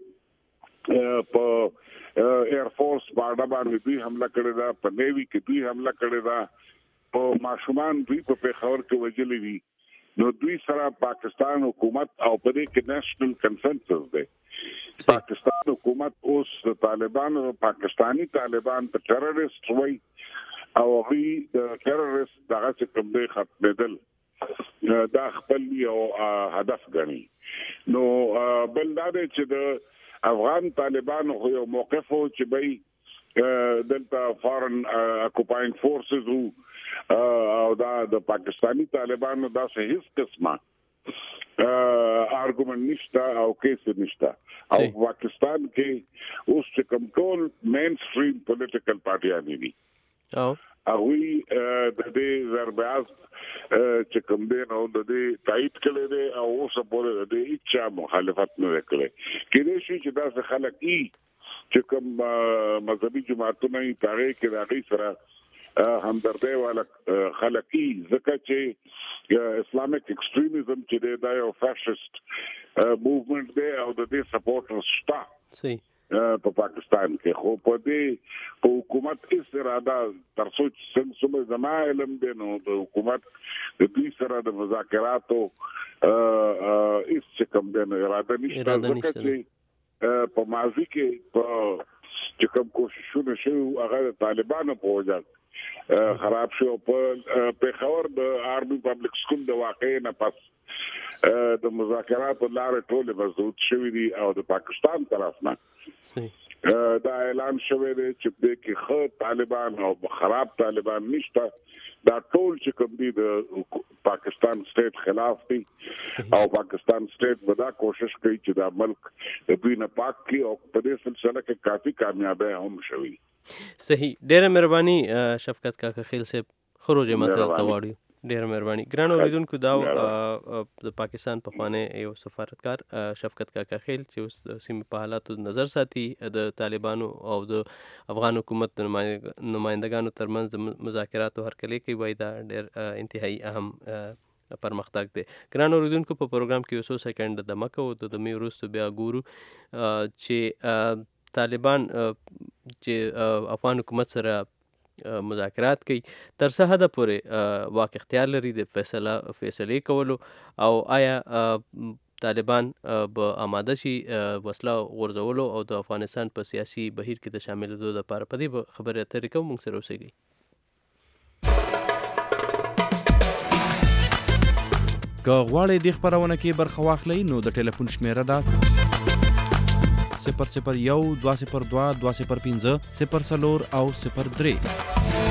S10: کې په ایر فورس باندې باندې دوی حمله کړې ده په نیوی کې دوی حمله کړې ده په ماشومان دوی په پیښور کې وجلې دي نو دوی سره پاکستان حکومت او په دې کې نېشنل کنسنسس دی. پاکستان حکومت اوس طالبان او پاکستانی طالبان ته ټیرریست وایي او هغوی د ټیرریست دغه چې کوم دی ختمېدل دا خپل یو هدف ګڼي. نو بل دا دی چې د افغان طالبانو خو یو موقف و چې به دلته فارن اکوپاینګ فورسز وو او دا د پاکستانی طالبانو داسې هیڅ قسمه ارګومنټ نشته او کیس نشته او پاکستان کې اوس چې کوم ټول مین سټریم پولیټیکل پارټیان دي او هغوی د دې ضربات چې کوم دی نو د دې تایید کړی دی او اوس پورې د دې هیڅ مخالفت نه کړی. کېدای شي چې داسې خلک ای چې کوم مذهبي جماعتونه یې هغې کې د هغوی سره همدردۍ والا خلک ای ځکه چې اسلامیک ایکسټریمزم چې دی دا یو فاشست موومنټ دی او د دې سپورټرز شته صحیح په پاکستان کې خو په دې په حکومت کې اراده تر څو چې څنګه زما علم دی نو د حکومت د دوی سره د مذاکراتو هیڅ چې کوم دی نو اراده نشته ځکه چې په ماضي کې په چې کوم کوششونه شوي هغه د طالبانو په وجه خراب شو. په پیښور د آرمي پبلک سکول د واقعې نه پس د مذاکراتو لارې ټولې مسدود شوي دي او د پاکستان طرف نه دا اعلان شوی دی چې د کې خو طالبان او خراب طالبان نشته دا ټول چې کوم دي د پاکستان سټیټ خلاف دي او پاکستان سټیټ به دا کوشش کوي چې دا ملک د دوی نه پاک کړي او په دې سلسله کې کافي کامیابی هم شوي.
S6: صحیح ډېره مهرباني شفقت کاکا خیل صاحب خروج مطلب ته واړو ډېر مهرباني. ګران اوریدونکو دا د پاکستان پخوانی یو سفارتکار شفقت کاکا خیل چې اوس د سیمې په حالاتو نظر ساتي د طالبانو او د افغان حکومت د نمایندګانو ترمنځ د مذاکراتو هرکلی کوي وایي دا ډېر انتهایی اهم پرمختګ دی. ګران اوریدونکو په پروګرام کې یو څو سیکنډ دمه کوو د دمې وروسته بیا ګورو چې طالبان چې افغان حکومت سره مذاکرات کوي تر څه حده پورې واک اختیار لري د فیصله فیصلې کولو او آیا طالبان به آماده شي وسله غورځولو او د افغانستان په سیاسي بهیر کې د شاملېدو لپاره. په دې خبرې اترې کوو موږ سره اوسئ.
S9: که غواړئ دې خپرونه کې برخه واخلئ نو د ټلیفون شمیره ده صفر صفر یو دوه صفر دوه دوه صفر پنځه صفر څلور او صفر درې.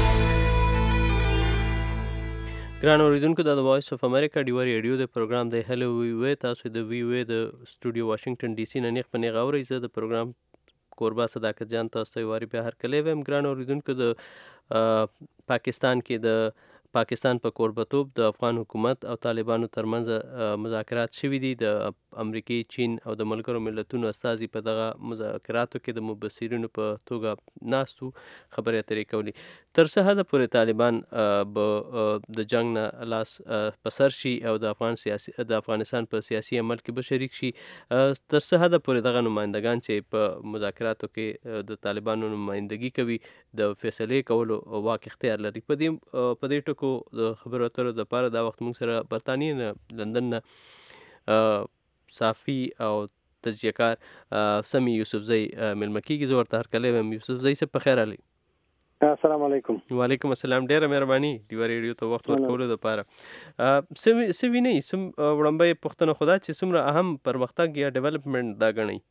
S6: ګران اوریدونکو دا د وایس اف امریکا ډیوه ریډیو د پروګرام دی. هلو وی وی تاسو د وی وی د سټوډیو واشنگټن ډي سي نه نیغ په نیغه اورئ. زه د پروګرام کوربه صداقت جان تاسو ته یو وارې بیا هرکلی وایم. ګران اوریدونکو د پاکستان کې د پاکستان په کوربتوب د افغان حکومت او طالبانو ترمنځ مذاکرات شوي دي. د امریکې، چین او د ملګرو ملتونو استازي په دغه مذاکراتو کې د مبصرینو په توګه ناست وو، خبرې اترې کولې. تر څه حده پورې طالبان به د جنگ نه لاس په سر شي او د افغان سیاسي د افغانستان په سیاسي عمل کې به شریک شي، تر څه حده پورې دغه نمایندګان چې په مذاکراتو کې د طالبانو نمایندګي کوي د فیصلې کولو واک اختیار لري. په دې په دې ټکو د خبرو اترو دپاره دا وخت موږ سره برطانیې نه، لندن نه صافي او تجزیه کار سمی یوسفزی میلمه کېږي. زه ورته هرکلی وایم. یوسفزی صاحب په خیر علي.
S11: السلام علیکم.
S6: وعلیکم السلام. ډیره مهرباني ډیوه ریډیو ته وخت ورکولو دپاره. څه وینئ وړاندې پوښتنه خو دا چې څومره اهم پرمختګ یا ډیولپمنټ دا ګڼئ؟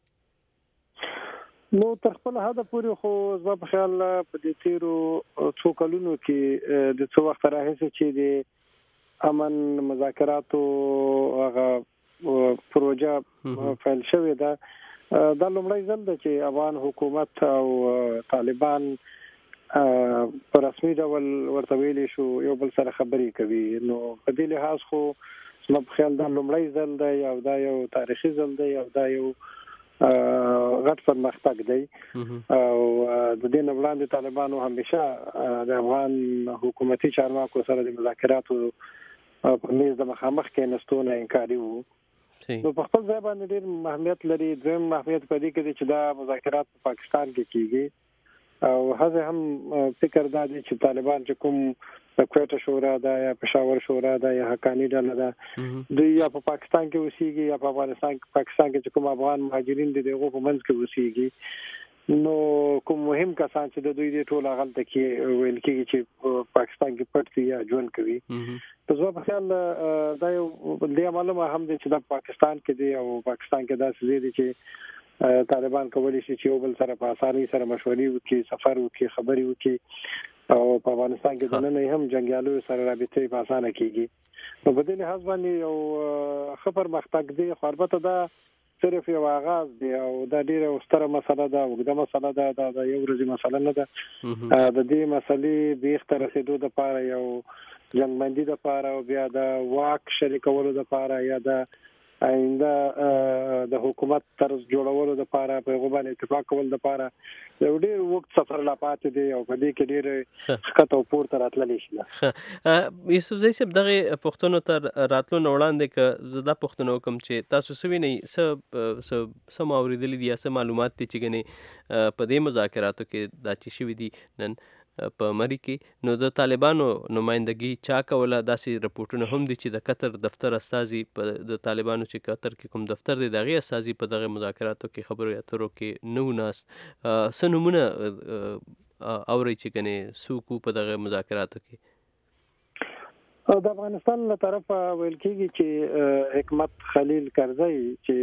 S11: نو تر خپل حده پورې خو زما په خیال په دې تېرو څو کلونو کې د څو وخت راهیسې چې د امن مذاکراتو هغه پروژه پیل شوې ده، دا لومړی ځل ده چې افغان حکومت او طالبان په رسمي ډول ورته ویلی شو یو بل سره خبرې کوي. نو په دې لحاظ خو زما په خیال دا لومړی ځل دی او دا یو تاریخي ځل دی او دا یو غټ پرمختګ دی. او د دې نه وړاندې طالبانو همیشه د افغان حکومتي چارواکو سره د مذاکراتو په میز د مخامخ کېناستو نه انکاري وو. نو په خپل ځای باندې ډېر اهمیت لري. دویم اهمیت په دې کې دی چې دا مذاکرات په پاکستان کې کېږي او هغه هم فکر دا دی چې طالبان چې کوم د کویټه شورا ده یا پېښور شورا ده یا حقاني ډله ده، دوی یا په پاکستان کې اوسېږي یا په افغانستان پاکستان کې چې کوم افغان مهاجرین دي د هغو په منځ کې اوسېږي. نو کوم مهم کسان چې د دوی د ټول هغلته کې ویل کېږي چې پاکستان کې پټ دي یا ژوند کوي. په زما په خیال دا یو دې معلومه هم دی چې دا پاکستان کې دی او پاکستان کې داسې ځای دی چې طالبان کولی شي چې یو بل سره په اسانۍ سره مشورې وکړي، سفر وکړي، خبرې وکړي او په افغانستان کې دننه هم جنګیالیو سره رابطې په اسانه کېږي. نو په دې لحاظ باندې یو ښه پرمختګ دی. خو البته دا صرف یو آغاز دی او دا ډېره ستره مسله ده، اوږده مسله ده، دا د یو ورځې مسله نه ده. د دې مسلې بیخ ته رسېدو دپاره یو جنګبندي دپاره او بیا د واک شریکولو دپاره یا د آینده د حکومت طرز جوړولو دپاره په هغو باندې اتفاق کول دپاره یو ډېر وخت سفر لا پاتې دی او په دې کې ډېر ښکته او پورته راتللی شي.
S6: یوسفزی صاحب دغې پوښتنو ته راتلو نه وړاندې که زه دا پوښتنه وکړم چې تاسو څه وینئ، څه څه مو اورېدلي دي یا څه معلومات دي چې ګنې په دې مذاکراتو کې دا چې شوي دي نن په مری کې، نو د طالبانو نمایندګي چا کوله؟ داسې رپورټونه هم دي چې د قطر دفتر استازي په د طالبانو چې قطر کې کوم دفتر دی د هغې استازي په دغه مذاکراتو کې خبرو اترو کې نه و ناست. څه نومونه اورئ چې ګنې څوک وو په دغه مذاکراتو کې؟
S11: د افغانستان له طرفه ویل کېږي چې حکمت خلیل کرزی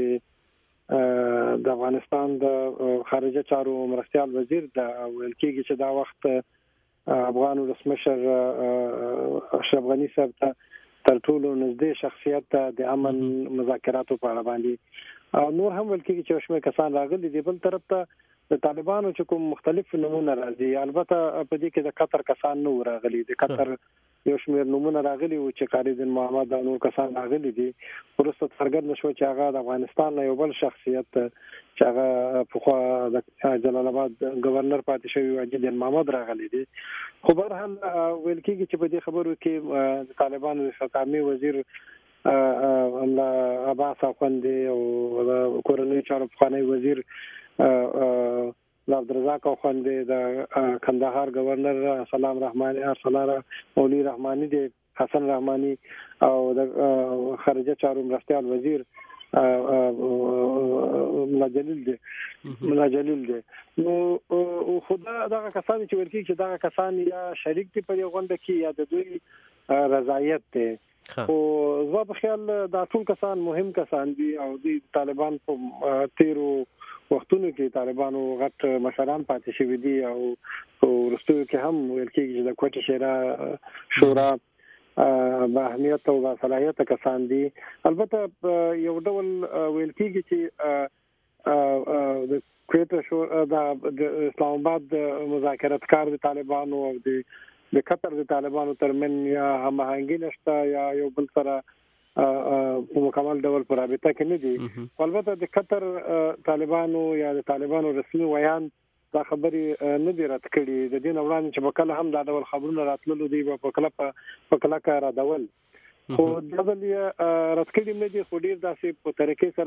S11: چې د افغانستان د خارجه چارو مرستیال وزیر دا ویل کېږي چې دا وخت افغان ولسمشر اشرف غني صاحب ته تر ټولو نږدې شخصیت ته د امن مذاکراتو په اړه باندې او نور هم ویل کېږي چې شمېر کسان راغلي دي. بل طرف ته د طالبانو چې کوم مختلف نمونه راځي، البته په دې کې د قطر کسان نه راغلي. د قطر یو شمېر نمونه راغلي و چې خالد بن محمد او نور کسان راغلي دي. وروسته څرګنده شوه چې هغه د افغانستان نه یو بل شخصیت چې هغه پخوا د جلال آباد گورنر پاتې شوی واجد بن محمد راغلی دي. خو بهرحال ویل کېږي چې په دې خبرو کې د طالبانو د خاتمي وزیر املا عباس اخوندي او د کورنۍ چارو پخوانی وزیر عبدالرزاق اخوندي، د کندهار گورنر سلام رحماني ارسلان مولوی رحماني دی، حسن رحماني او د خارجه چارو مرستیال وزیر ملا جلیل دی ملا جلیل دی. نو خدا دغه کسان چې ورکی چې دغه کسان یا شریک دي په یو غونډه کې یا د دوی رضایت دی. او زما په خیال دا ټول کسان مهم کسان دي او د طالبان په تیرو وختونو کې طالبانو غټ مشران پاتې شوي دي او وروستیو کې هم ویل کېږي چې د کوټې شورا شورا با اهمیت او با صلاحیت کسان دي. البته یو ډول ویل کېږي چې د کوټې شورا د اسلام آباد مذاکراتکار د طالبانو او د د قطر د طالبانو ترمن یا هماهنګي نشته یا یو بل سره په مکمل ډول پر رابطه کې نه دي. البته د قطر طالبانو یا د طالبانو رسمي ویان دا خبرې نه دي رد کړي. د دې وړاندې چې وکړه هم دا ډول خبرونه راتللو دي په کله په کله کا رادول خو دا ډول رد کړي نه دي. خو ډیر داسې په طریقې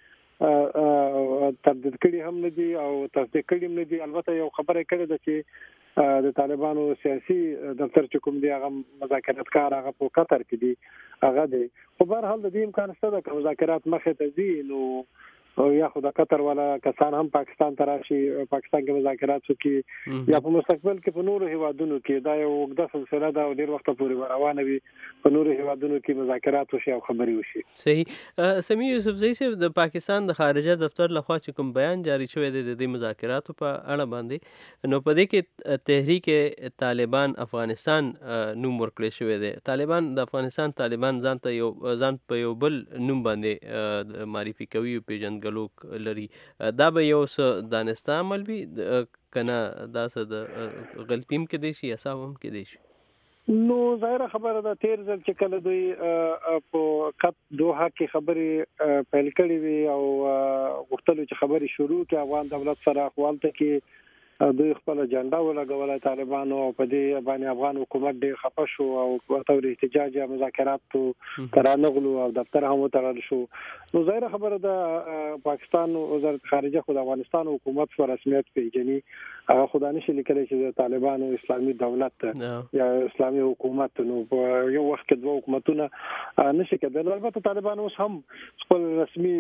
S11: سره تردید کړي هم نه دي او تصدیق کړي هم نه دي. البته یو خبره کړې ده چې د طالبانو سیاسي دفتر چې کوم دی هغه مذاکرات کار هغه په قطر کې دی هغه دی. خو بهر حال د دې امکان شته چې مذاکرات مخې ته ځي نو یا خو د قطر ولا کسان هم پاکستان ته راشي پاکستان کې مذاکرات وکړي یا په مستقبل کې په نورو هیوادونو کې دا یو وګړه سلسله ده او ډیر وخت پورې روانه وي په نورو هیوادونو کې مذاکرات وشي او خبري وشي.
S6: صحیح. سمی یوسفزئی صاحب د پاکستان د خارجه دفتر لخوا چې کوم بیان جاری شوی دی د مذاکراتو په اړه باندې نو په دې کې تحریک طالبان افغانستان نوم ورکړی شوی دی. طالبان د افغانستان طالبان ځان ته یو ځان په یو بل نوم باندې معرفي کوي او پیژندګلوک لري. دا به یو څه دانسته عمل وي کنه دا څه د غلطیم کې دی شي یا ساوم کې دی شي؟
S11: نو ظاهره خبره ده تیر ځل چې کله دوی په قط دوحه کې خبرې پیل کړې وي او غوښتل چې خبرې شروع کړي افغان دولت سره خپلته کې دوی خپل جنډا ولګول طالبانو په دې باندې افغان حکومت ډېر خپه شو او ورته احتجاج یا مذاکرات ترانغلو او دفتر هم ترل شو. نو ظاهره خبره ده پاکستان وزارت خارجه خو د افغانستان حکومت په رسمیت پیژني هغه خدای نشي لیکلی چې طالبانو اسلامي دولت یا اسلامي حکومت نو یو وخت کې دوه حکومتونه نشي کېدل. البته طالبان اوس هم خپل رسمي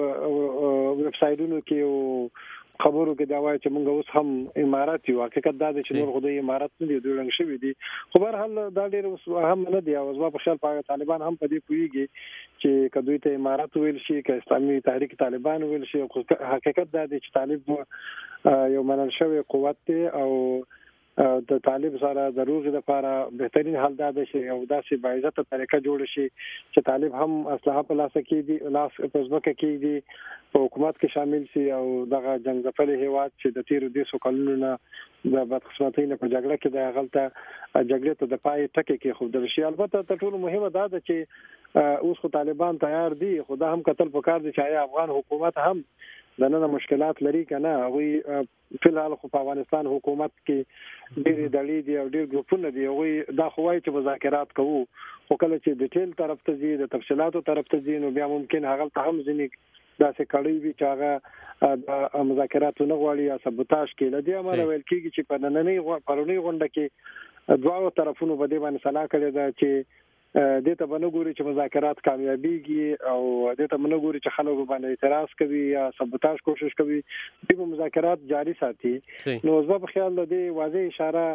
S11: ویب سایټونو کې خبرو کې دا وایي چې موږ اوس هم امارات یو. حقیقت دا دی چې نور خدای امارات نه دی دوی رنګ شوی دي. خو بهر حال دا ډېر هم نه دی او زما په خیال په طالبان هم په دې پوهیږي چې کدوې ته امارات ویل شي که اسلامي تحریک طالبان ویل شي. حقیقت دا دی چې طالب یو منل شوی قوت دی او د طالب سره د روغې لپاره بهترین حل دا دی چې یو داسې باعزته طریقه جوړ شي چې طالب هم اسلحه په لاس کې دي لاس په ځمکه کې دي په حکومت کې شامل شي او دغه جنگ ځپلي هیواد چې د تیرو دیسو کلونو نه د بدقسمتۍ نه په جګړه کې د هغلته جګړې ته د پای ټکي کې خوندل شي. البته تر ټولو مهمه دا ده چې اوس خو طالبان تیار دي خو دا هم قتل پکار دي چې افغان حکومت هم د نن مشکلات لري کنه. هغه فلحال خو په افغانستان حکومت کې ډېر ډلې دي او ډېر ګروپونه دي. هغه دا خو وايي چې مذاکرات کوو خو کله چې د ټیل طرف ته ځي د تفصيلاتو طرف ته ځي نو بیا ممکن هغه ته هم ځنی داسې کړي وي چې هغه د مذاکراتو نه غواړي یا سبوتاژ کوي. لدی امر ویل کېږي چې په نننۍ پرونی غونډه کې دواړو طرفونو په دې باندې صلاح کړې ده چې دې ته باندې ګوري چې مذاکرات کامیابیږي او دې ته باندې ګوري چې خلکو باندې اعتراض کوي یا سبوتاژ کوشش کوي دغه مذاکرات جاری ساتي. نو زه په خیال د دې واضح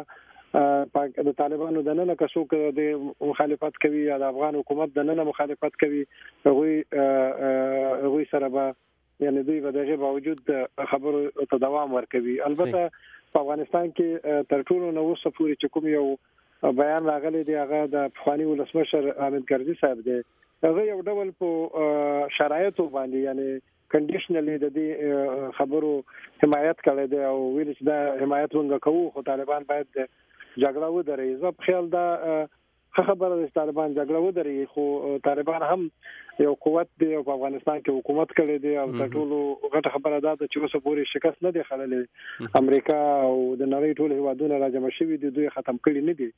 S11: اشاره د طالبانو د نن کسو د مخالفت کوي یا د افغان حکومت د نن مخالفت کوي هغه هغه سره به یعنی دوی به دغه باوجود خبرو ته دوام ورکوي. البته په افغانستان کې تر ټولو نو وسه پوری چې کوم یو بیان راغلی دی هغه د افغاني ولسمشر حامد کرزي صاحب دی. هغه یو ډول په شرایطو باندې یعنی کنډیشنلی د دې خبرو حمایت کړی دی او ویل چې دا حمایت ونګه کوو خو طالبان باید جګړه ودري. زه په خیال دا خبره د طالبان جګړه ودري خو طالبان هم یو قوت دی او په افغانستان کې حکومت کړی دی او د ټولو غټه خبره ده چې اوس پورې شکست نه دی خللې. امریکا او د نړۍ ټول هیوادونه راجمع شوي دي دوی ختم کړي نه دي.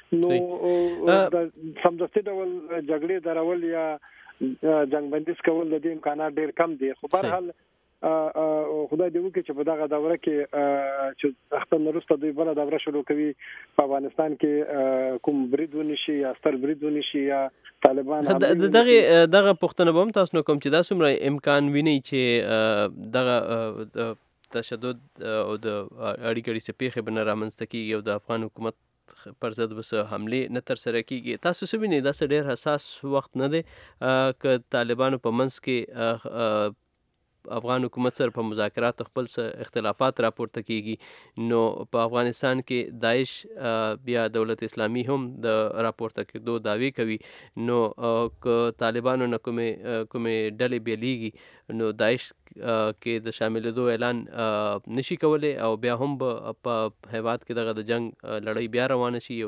S11: نو سمدستي ډول جګړې درول یا جنگ بندیز کول د دې امکانات ډېر کم دي. خو بهر حال خدای دې وکړي چې په دغه دوره کې چې اختر نورسته دوی بل دوره شروع کوي په افغانستان کې کوم برید ونشي یا ستر برید ونشي یا طالبان
S6: دغه دغه پښتنه بم تاسو نو کوم چې دا څومره امکان ویني چې دغه تشدد او د اړیکې سپېخه بن رامنځته کیږي او د افغان حکومت پر ضد بس حمله نه تر سره کیږي. تاسو څه وینئ دا ډېر حساس وخت نه دی که طالبانو په منځ کې افغان حکومت سره په مذاکراتو خپل څه اختلافات راپورته کیږي نو په افغانستان کې داعش بیا دولت اسلامي هم د راپورته کېدو دعوی کوي نو که طالبانو نه کومې کومې ډلې بیلیږي نو داعش کې د شاملېدو اعلان نشي کولی او بیا هم به په هیواد کې دغه د جنگ لړۍ بیا روانه شي.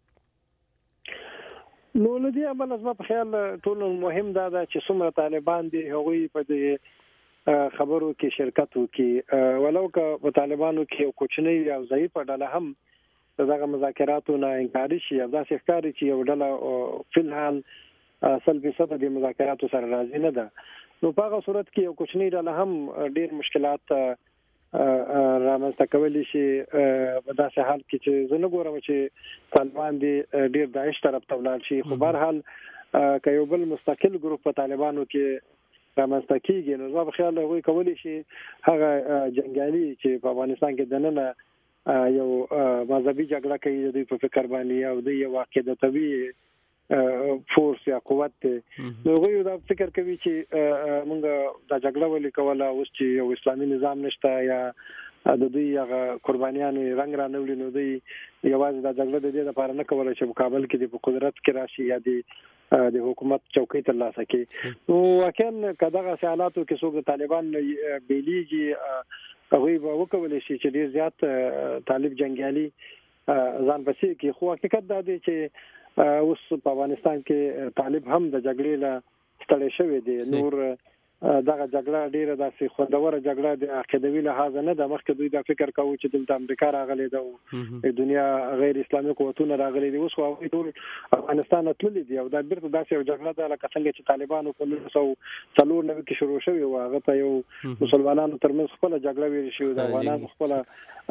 S11: نو له دې امله زما په خیال ټول مهم دا ده چې څومره طالبان دي هغوی په دې خبرو کې شرکت وکړي ولو که په طالبانو کې یو کوچنی او ضعیفه ډله هم دغه مذاکراتو نه انکاري شي او داسې ښکاري چې یو ډله فی الحال سل فیصد د مذاکراتو سره راضي نه ده نو په هغه صورت کې یو کوچنی ډله هم ډېر مشکلات رامنځته کولی شي په داسې حال کې چې زه نه ګورم چې طالبان دي ډېر داعش طرف ته ولاړ شي خو بهرحال که یو بل مستقل ګروپ په طالبانو کې رامنځته کېږي نو زما په خیال هغوی کولی شي هغه جنګیالي چې په افغانستان کې دننه یو مذهبي جګړه کوي د دوی په فکر باندې او دوی یو عقیدتوي فورس یا قوت دی نو هغوی دا فکر کوي چې موږ دا جګړه ولې کوله اوس چې یو اسلامي نظام نشته یا د دوی هغه قربانیانو رنګ رانوړي نو دوی یوازې دا جګړه د دې لپاره نه کوله چې په کابل کې د قدرت کې راشي یا د د حکومت چوکۍ ترلاسه کړي نو واقعا که دغه حالاتو کې څوک د طالبان بیلیږي هغوی به وکولی شي چې ډېر زیات طالب جنګیالي ځان بسي کړي خو حقیقت دا دی چې اوس په افغانستان کې طالب هم د جګړې له ستړی شوی دی نور دغه جګړه ډیره داسې خوندوره جګړه د عقیدوي لحاظ نه ده مخکې دوی دا فکر کوي چې دلته امریکا راغلی ده او د دنیا غیر اسلامي قوتونه راغلي دي اوس خو هغوی ټول افغانستان ته تللي دي او دا بیرته داسې یو جګړه ده لکه څنګه چې طالبانو په نولس سوه څلور نوي کې شروع شوې وه هغه ته یو مسلمانانو ترمنځ خپله جګړه ویلې شوې ده افغانانو خپله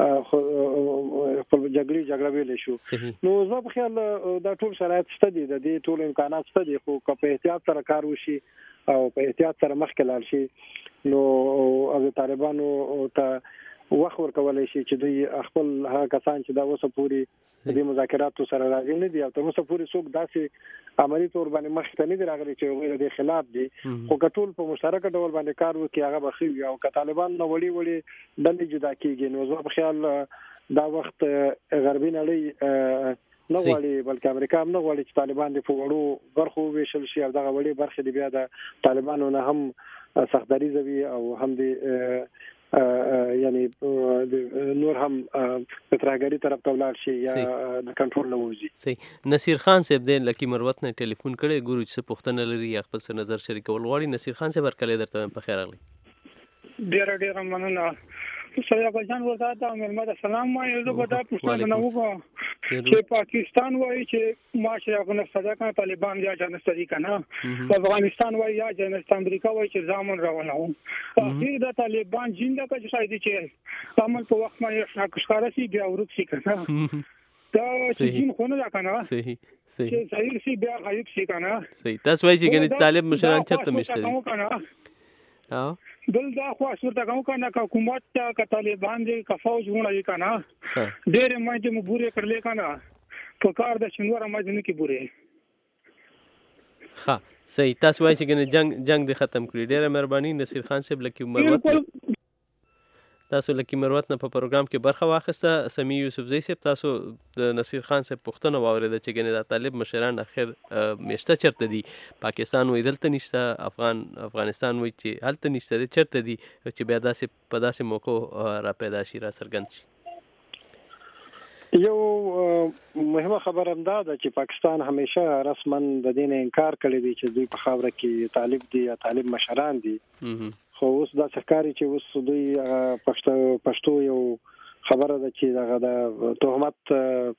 S11: خپل جګړې جګړه ویلې شو نو زما په خیال دا ټول شرایط شته دي د دې ټول امکانات شته دي خو که په احتیاط سره کار وشي او په احتیاط سره مخکې لاړ شي نو او طالبانو ته وخت ورکولی شي چې دوی خپل هغه کسان چې دا اوسه پورې د مذاکراتو سره راغلي نه دي او تر اوسه پورې څوک داسې عملي طور باندې مخکې ته نه دي راغلي چې هغوی د دې خلاف دي خو که ټول په مشترکه ډول باندې کار وکړي هغه به ښه وي او که طالبان نه وړې وړې ډلې جدا کېږي نو زما په خیال دا وخت غربي نړۍ نه غواړي بلکې امریکا هم نه غواړي چې طالبان د په وړو برخو وویشل شي او دغه وړې برخې د بیا د طالبانو نه هم سختدریزه وي او هم د یعنی نور هم د ترهګرۍ طرف ته ولاړ شي یا د کنټرول نه ووځي.
S6: صحیح. نصیر خان صاحب دی لکي مروت نه ټلیفون کړی ګورو چې څه پوښتنه لري یا خپل څه نظر شریکول غواړي. نصیر خان صاحب هرکلی درته په خیر راغلی.
S12: ډېره ډېره مننه. سیاق جان ورته مېلمه د سلام وايي زه به دا پوښتنه نه وکړم چې پاکستان وايي چې معاشره افغانستان کنه طالبان یا جنستري کنه افغانستان وايي یا جنست امریکا وايي چې ځامن روانه اخیر د طالبان جنده کې شاید چې عمل په وخت باندې ښکارا شي بیا ورک شي کنه دا چې جن خونه دا کنه
S6: صحیح صحیح
S12: چې ظاهر شي بیا غایب شي کنه
S6: صحیح تاسو وايي چې ګنې طالب مشران چرته مشته
S12: ها بل دا خو صورت کوم کنه حکومت ته طالبان دي کا فوج غوړی کنه ډېر مې مجبورې کړلې کنه په کار د شنور مې کې بورې
S6: ها صحیح تاسو وایي چې جنگ جنگ د ختم کړی ډېر مهرباني نصیر خان صاحب لکه مروت تاسو لکه مروت نه په پروګرام کې برخه واخیسته. سمی یوسفزی صاحب تاسو د نصیر خان صاحب پوښتنه واورېده چې ګنې د طالب مشران اخر میشته چرته دي پاکستان وایي دلته نشته افغان افغانستان وایي چې هلته نشته دی چرته دي چې بیا داسې په داسې موقع را پیدا شي را څرګند شي.
S11: یو مهمه خبره هم دا ده چې پاکستان همیشه رسما د دې نه انکار کړی دی چې دوی په خاوره کې طالب دي یا طالب مشران دي خو اوس دا ښکاري چې اوس دوی پښتو پښتو یو خبره ده چې دغه د تهمت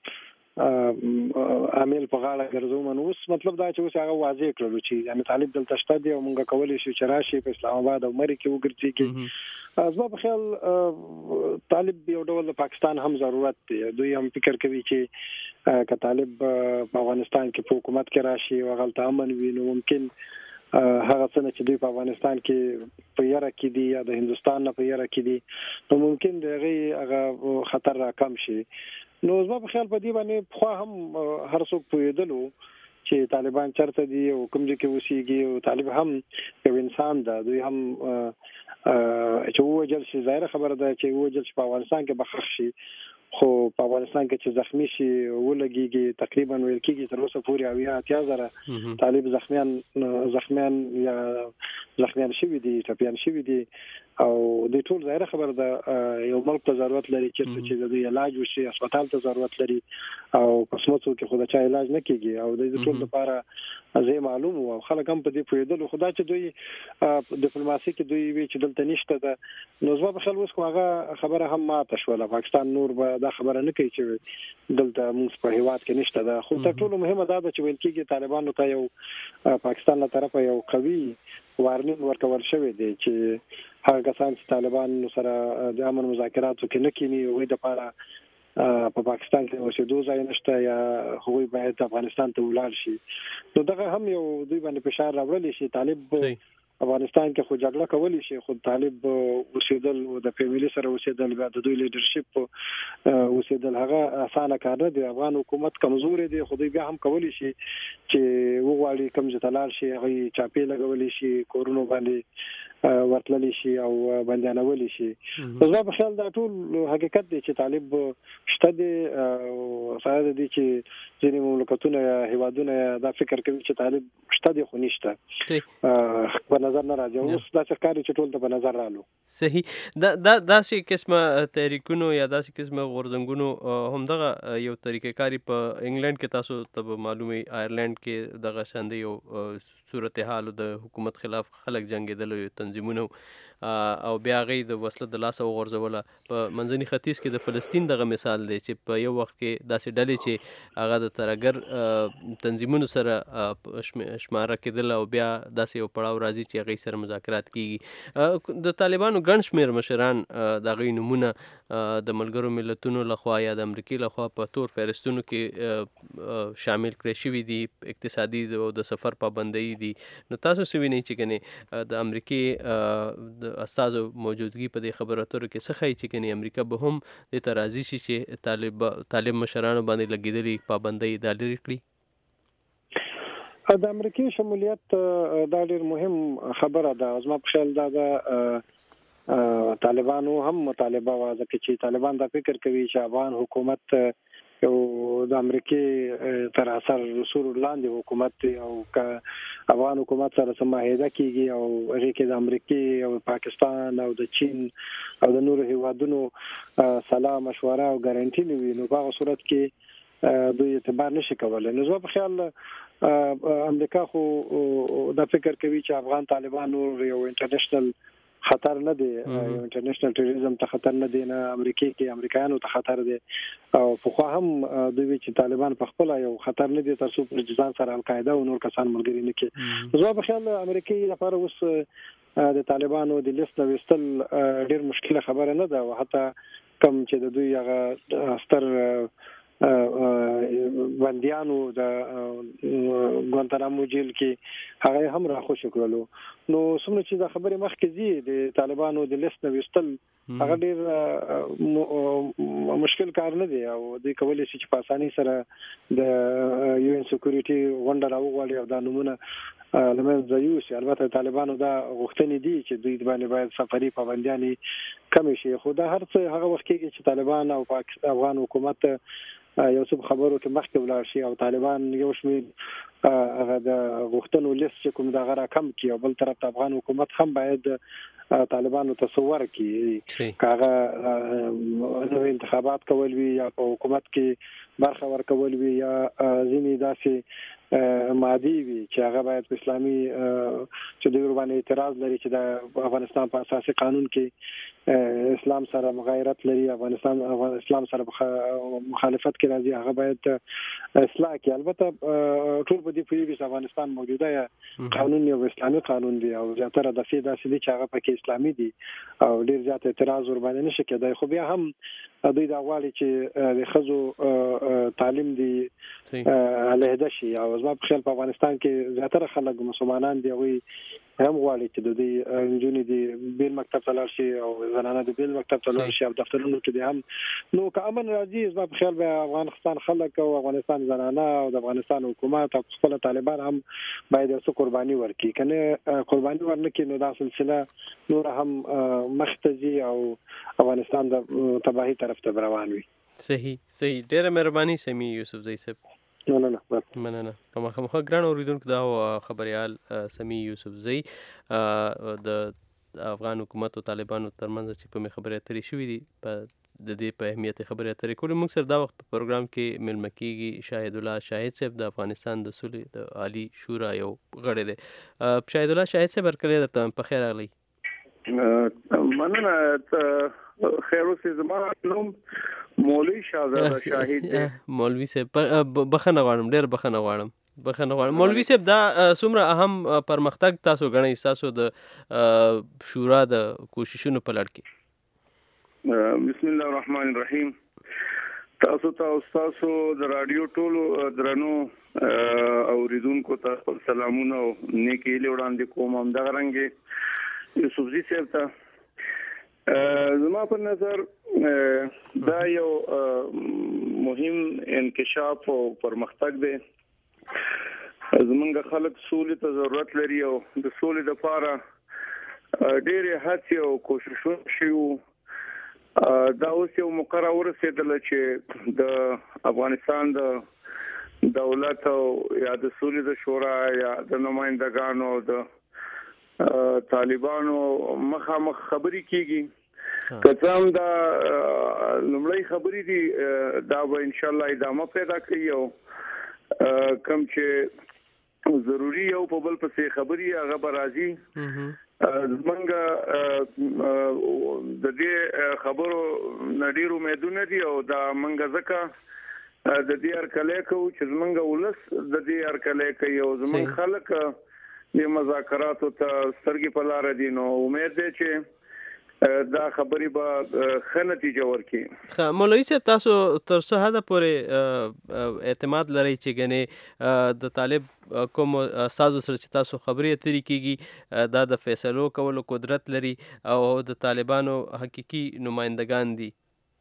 S11: عامل په غاړه ګرځوم نو اوس مطلب دا چې اوس هغه واضح کړلو چې یعنی طالب دلته شته دی او موږ کولی شو چې راشي په اسلام آباد او مری کې وګرځي زما په خیال طالب یو ډول د پاکستان هم ضرورت دی دوی هم فکر کوي چې که طالب په افغانستان کې په حکومت کې راشي او غلط امن وي نو ممکن هغه څنګه چې دوی په افغانستان کې په یاره کې دي یا د هندستان نه په یاره کې دي نو ممکن دغه هغه خطر را کم شي. نو زما په خیال په دې باندې خو هم هر څوک پوهېدلو چې طالبان چرته دي او کوم ځای کې اوسېږي او طالب هم یو انسان ده، دوی هم چې ووجل شي ظاهره خبره ده چې ووجل شي په افغانستان کې به ښخ شي، خو په افغانستان کې چې زخمی شي ولګيږي تقریبا ویل کېږي تر اوسه پورې اویا اتیا زره طالب زخمیان زخمیان یا زخمیان شوي دي، ټپیان شوي دي او د ټول ظاهره خبره ده یو ملک ته ضرورت لري چې د علاج وشي، هسپتال ته ضرورت لري او په سمڅو کې خو د چا علاج نه کېږي او د ټول لپاره زه معلوم او خلک هم په دې پوهېدل خو دا چې دوی ډیپلوماسي کې دوی وی چې دلته نشته ده نو زما په خیال اوس خو هغه خبره هم ماته شوله. پاکستان نور به دا خبره نه کوي چې دلته موږ په هیواد کې نشته ده، خو تر ټولو مهمه دا ده چې ویل کېږي طالبانو ته یو پاکستان له طرفه یو قوي وارنینګ ورکول شوی دی چې هغه کسان چې طالبان سره د امن مذاکراتو کې نه کینی وي د لپاره په پاکستان کې اوسېدو ځای نشته یا هغوی باید افغانستان ته ولاړ شي. نو دغه هم یو دوی باندې فشار راوړلی شي. طالب افغانستان کې خو جګړه کولی شي خو طالب اوسېدل د فیملی سره اوسېدل بیا د دوی لیډرشپ اوسېدل هغه اسانه کار نه دی. افغان حکومت کمزوري دی خو دوی بیا هم کولی شي چې وغواړي کوم ځای ته لاړ شي هغه چاپې لګولی شي، کورونو باندې ورتللی شي او بندیانولی شي. زما په خیال دا ټول حقیقت دی چې طالب شته دی او ساده دی چې ځینې مملکتونه یا هیوادونه دا فکر کوي چې طالب شته دی خو نشته په نظر نه راځي. اوس دا څه ښکاري چې ټول ته په نظر رالو.
S6: صحیح. دا دا داسې قسمه تحریکونو یا داسې قسمه غورځنګونو همدغه یو طریقې کاري په انګلند کې تاسو ته معلومي، آیرلند کې دغه شاندې یو صورتحال د حکومت خلاف خلک جنګېدل تنظیمونه او بیا هغې د وسله د لاسه وغورځوله. په منځني ختیځ کې د فلسطین دغه مثال دی چې په یو وخت کې داسې ډلې چې هغه د ترهګر تنظیمونو سره شماره کېدل او بیا داسې یو پړاو راځي چې هغې سره مذاکرات کېږي. د طالبانو ګڼ شمېر مشران د هغوی نومونه د ملګرو ملتونو لخوا یا د امریکې لخوا په تور فهرستونو کې شامل کړی شوي دي، اقتصادي او د سفر پابندۍ دي. نو تاسو څه وینئ چې ګنې د امریکې د استازو موجودګي په دې خبرو اترو کې څه ښایي چې ګنې امریکا به هم دې ته راضي شي چې طالب طالب مشرانو باندې لګېدلې پابندۍ دا لرې کړي؟
S11: د امریکې شمولیت دا ډېر مهم خبره ده. زما په خیال دا ده طالبانو هم مطالبه وه ځکه چې طالبان دا فکر کوي چې افغان حکومت یو د امریکې تر اثر رسول لاندې حکومت دی او که افغان حکومت سره څه معاهده کېږي او هغې کې د امریکې او پاکستان او د چین او د نورو هیوادونو سلا مشوره او ګارنټي نه وي نو په هغه صورت کې دوی اعتبار نشي کولی. نو زما په خیال امریکا خو دا فکر کوي چې افغان طالبانو یو انټرنیشنل خطر نه دی، یو انټرنیشنل ټیرریزم ته خطر نه دی، نه امریکې کې امریکایانو ته خطر دی او پخوا هم دوی چې طالبان په خپله یو خطر نه دی تر څو پر ځان سره القاعده او نور کسان ملګري نه کړي. زما په خیال امریکې لپاره اوس د طالبانو د لیست نه ویستل ډېر مشکله خبره نه ده او حتی کم چې د دوی هغه ستر بندیانو د ګوانتانامو جیل کې هغه هم راخوشي کړلو. نو څومره چې دا خبرې مخکې ځي د طالبانو د لیست نه ویستل هغه ډېر مشکل کار نه دی او دوی کولی شي چې په اسانۍ سره د یو ان سکیورټي غونډه راوغواړي او دا نومونه له منځه یوسي. البته طالبانو دا غوښتنې دي چې دوی باندې باید سفري پابندیانې کمې شي خو دا هر څه هغه وخت کېږي چې طالبان او افغان حکومت یو څه خبرو کې مخکې ولاړ شي او طالبان یو شمېر هغه د غوښتنو لیست چې کوم د هغه راکم کړي او بل طرف ته افغان حکومت هم باید طالبانو تصور کړي که هغه نوې انتخابات کول وي یا په حکومت کې برخه ورکول وي یا ځینې داسې مادي وي چې هغه باید په اسلامي چې دوی ورباندې اعتراض لري چې د افغانستان په اساسي قانون کې اسلام سره مغایرت لري، افغانستان اسلام سره مخالفت کې راځي، هغه باید اصلاح کړي. البته ټول په دې پوهېږي چې افغانستان موجوده قانون یو اسلامي قانون دی او زیاتره دفعې داسې دي چې هغه پکې اسلامي دي او ډېر زیات اعتراض ورباندې نشي کېدای. خو بیا هم دوی دا غواړي چې د ښځو تعلیم دی علیحده شي او زما په خیال په افغانستان کې زیاتره خلک مسلمانان دي، هغوی هم غواړي چې د دې نجونې د بیل مکتب ته لاړ شي او زنانه د بیل مکتب ته لاړ شي او دفترونو کې دي هم. نو که امن راځي زما په خیال به افغانستان خلک او افغانستان زنانه او د افغانستان حکومت او خپل طالبان هم باید څه قرباني ورکړي، کنه قرباني ورنکړي نو دا سلسله نور هم مخته ځي او افغانستان د تباهي طرف ته روان وي.
S6: صحیح صحیح ډېره مهرباني سمي یوسفزی صاحب.
S11: نه نه نه
S6: مننه. کومه کومه ګران اوریدونکو دا خبريال سمي یوسفزی د افغان حکومت او طالبانو ترمنځ چې کومه خبرې اترې شوې دي په د دې په اهمیت خبرې اترې کولې. موږ سره دا وخت په پروګرام کې ملمه کیږي شاهد الله شاهد صاحب د افغانستان د صلح د عالی شورا یو غړی دی. شاهد الله شاهد صاحب ورکړی درته په خیر راغلی.
S13: مننه. خیر اوسې زما نوم مولوي شاهزاده شاهد دی.
S6: مولوي صاحب بخښنه غواړم، ډېر بخښنه غواړم بخښنه غواړم مولوي صاحب. دا څومره اهم پرمختګ تاسو ګڼئ ستاسو د شورا د کوششونو په لړ کې؟
S13: بسم الله الرحمن الرحیم. تاسو ته او تاسو د رادیو ټولو درنو اوریدونکو ته سلامونه او نیکی له وړاندې کوم. همدغه رنګ یوسفزی صاحب ته زما په نظر دا یو مهم انکشاف او پرمختګ دی. زمونږ خلک سولې ته ضرورت لري او د سولې لپاره ډېرې هڅې او کوششونه شوي. دا اوس یو مقرره ورسېدله چې د افغانستان د دولت او یا د سولې د شورا یا د نمائندګانو د طالبانو مخامخ خبرې کیږي. که څه هم دا لومړی خبرې دي دا به ان شاء الله ادامه پیدا کوي او کوم چې ضروری یو په بل پسې خبرې هغه به راځي. زمونږ د دې خبرو نډیر امیدونه دي او دا مونږ ځکه د دې هرکلی کوو چې زمونږ ولس د دې هرکلی کوي او زمونږ خلک د مذاکراتو ته سترګې په لاره دي. نو امید دی چې دا خبرې به ښه نتیجه ورکړي.
S6: مولوي صاحب تاسو تر څه حده پورې اعتماد لرئ چې ګنې د طالب کوم سازو سره چې تاسو خبرې اترې کیږي دا د فیصلو کولو قدرت لري او د طالبانو حقيقي نمائندگان دي؟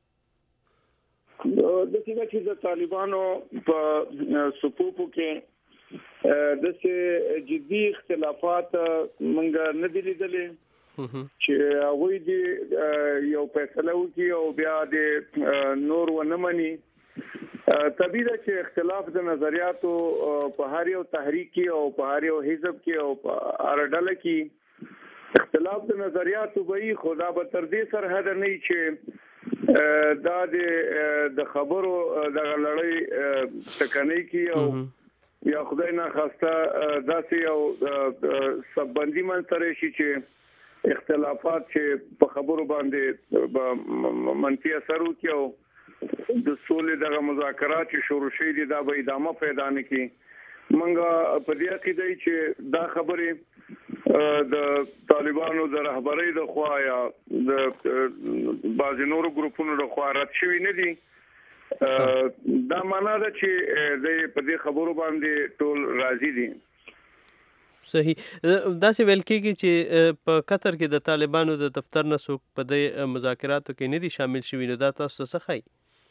S13: د څه چې د طالبانو په صفوفو کې د څه جدي اختلافات منګ نه دي لیدلې چې هغه دې یو فیصله وکړي او بیا دې نور ونه مني. طبیعي ده چې اختلاف د نظریاتو په هر یو تحریک کې او په هر یو حزب کې او په هر ډله کې اختلاف د نظریاتو به خدا به تر دې سرحد نه چې دا د خبرو د لړۍ ټکنۍ کې او یا خدای نه خواسته داسې یو سببندي منځته شي چې اختلافات چې په خبرو باندې منفي اثر وکړي او د سولې دغه مذاکرات چې شروع شوي دي دا به ادامه پیدا نه کړي. موږ په دې عقیده یو چې دا خبرې د طالبانو د رهبرۍ د خوا یا د بعضې نورو ګروپونو د خوا رد شوي نه دي. دا معنا ده چې د په دې خبرو باندې ټول راضي دي.
S6: صحیح. داسې ویل کېږي چې په قطر کې د طالبانو د دفتر نه څوک په دې مذاکراتو کې نه دي شامل شوي. نو دا تاسو څه ښایي؟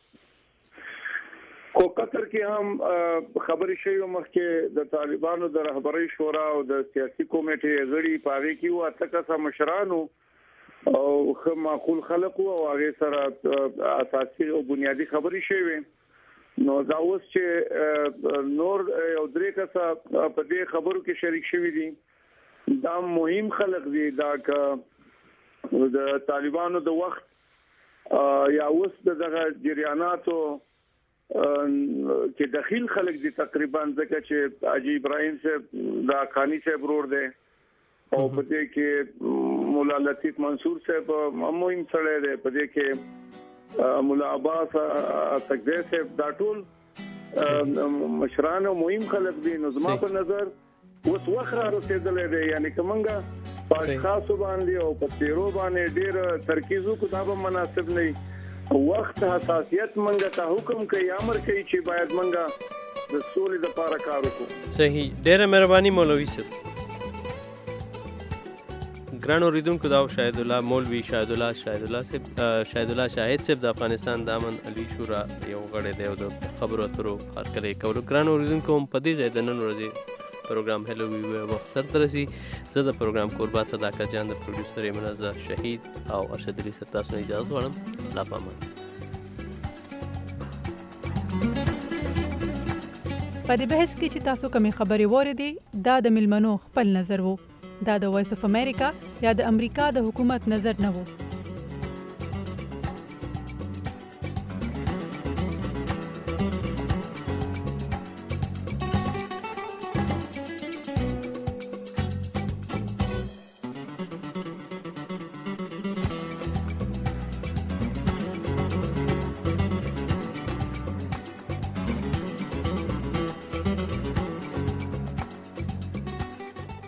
S13: خو قطر کې هم خبرې شوې مخکې د طالبانو د رهبرۍ شورا او د سیاسي کمیټې غړي په هغې کې وو اته کسه مشرانو او ښه معقول خلک وو او هغې سره اساسي او بنیادي خبرې شوې. نو دا اوس چې نور یو درې کسه په دې خبرو کې شریک شوي دي دا مهم خلک دي. دا که د طالبانو د وخت یا اوس دغه جریاناتو کې دخیل خلک دي تقریبا ځکه چې حاجی ابراهیم صاحب دا خانی صاحب ورور دی او په دې کې مولا لطیف منصور صاحب مهم سره دی. په دې کې مولا عباس تقدیر صاحب دا ټول مشران او مهم خلک دي. نو زما په نظر اوس وخت را رسېدلی دی یعنی که موږ په اشخاصو باندې او په څېرو باندې ډېر ترکیز وکړو دا به مناسب نه وي. وخت حساسیت موږ ته حکم کوي امر کوي چې باید موږ د سولې لپاره کار وکړو.
S6: صحیح، ډېره مهرباني مولوي صاحب. ګران اوریدونکو، دا شاهد الله مولوي شاهد الله شاهد الله صاحب شاهد الله شاهد صاحب د افغانستان د امن علي شورا یو غړی دی او د خبرو اترو هرکلی کولو. ګران اوریدونکو، هم په دې ځای د نن ورځې پروګرام هلو وی وی وخت سرته رسي. زه د پروګرام کوربه صداقت جان، د پروډوسر ایمن رضا شهید او ارشد علي صاحب تاسو نه اجازه غواړم. لا پامان.
S14: په دې بحث کې چې تاسو کومې خبرې واورېدې، دا د ملمنو خپل نظر وو. دا د وایس اف امریکا یا د امریکا د حکومت نظر نه وو.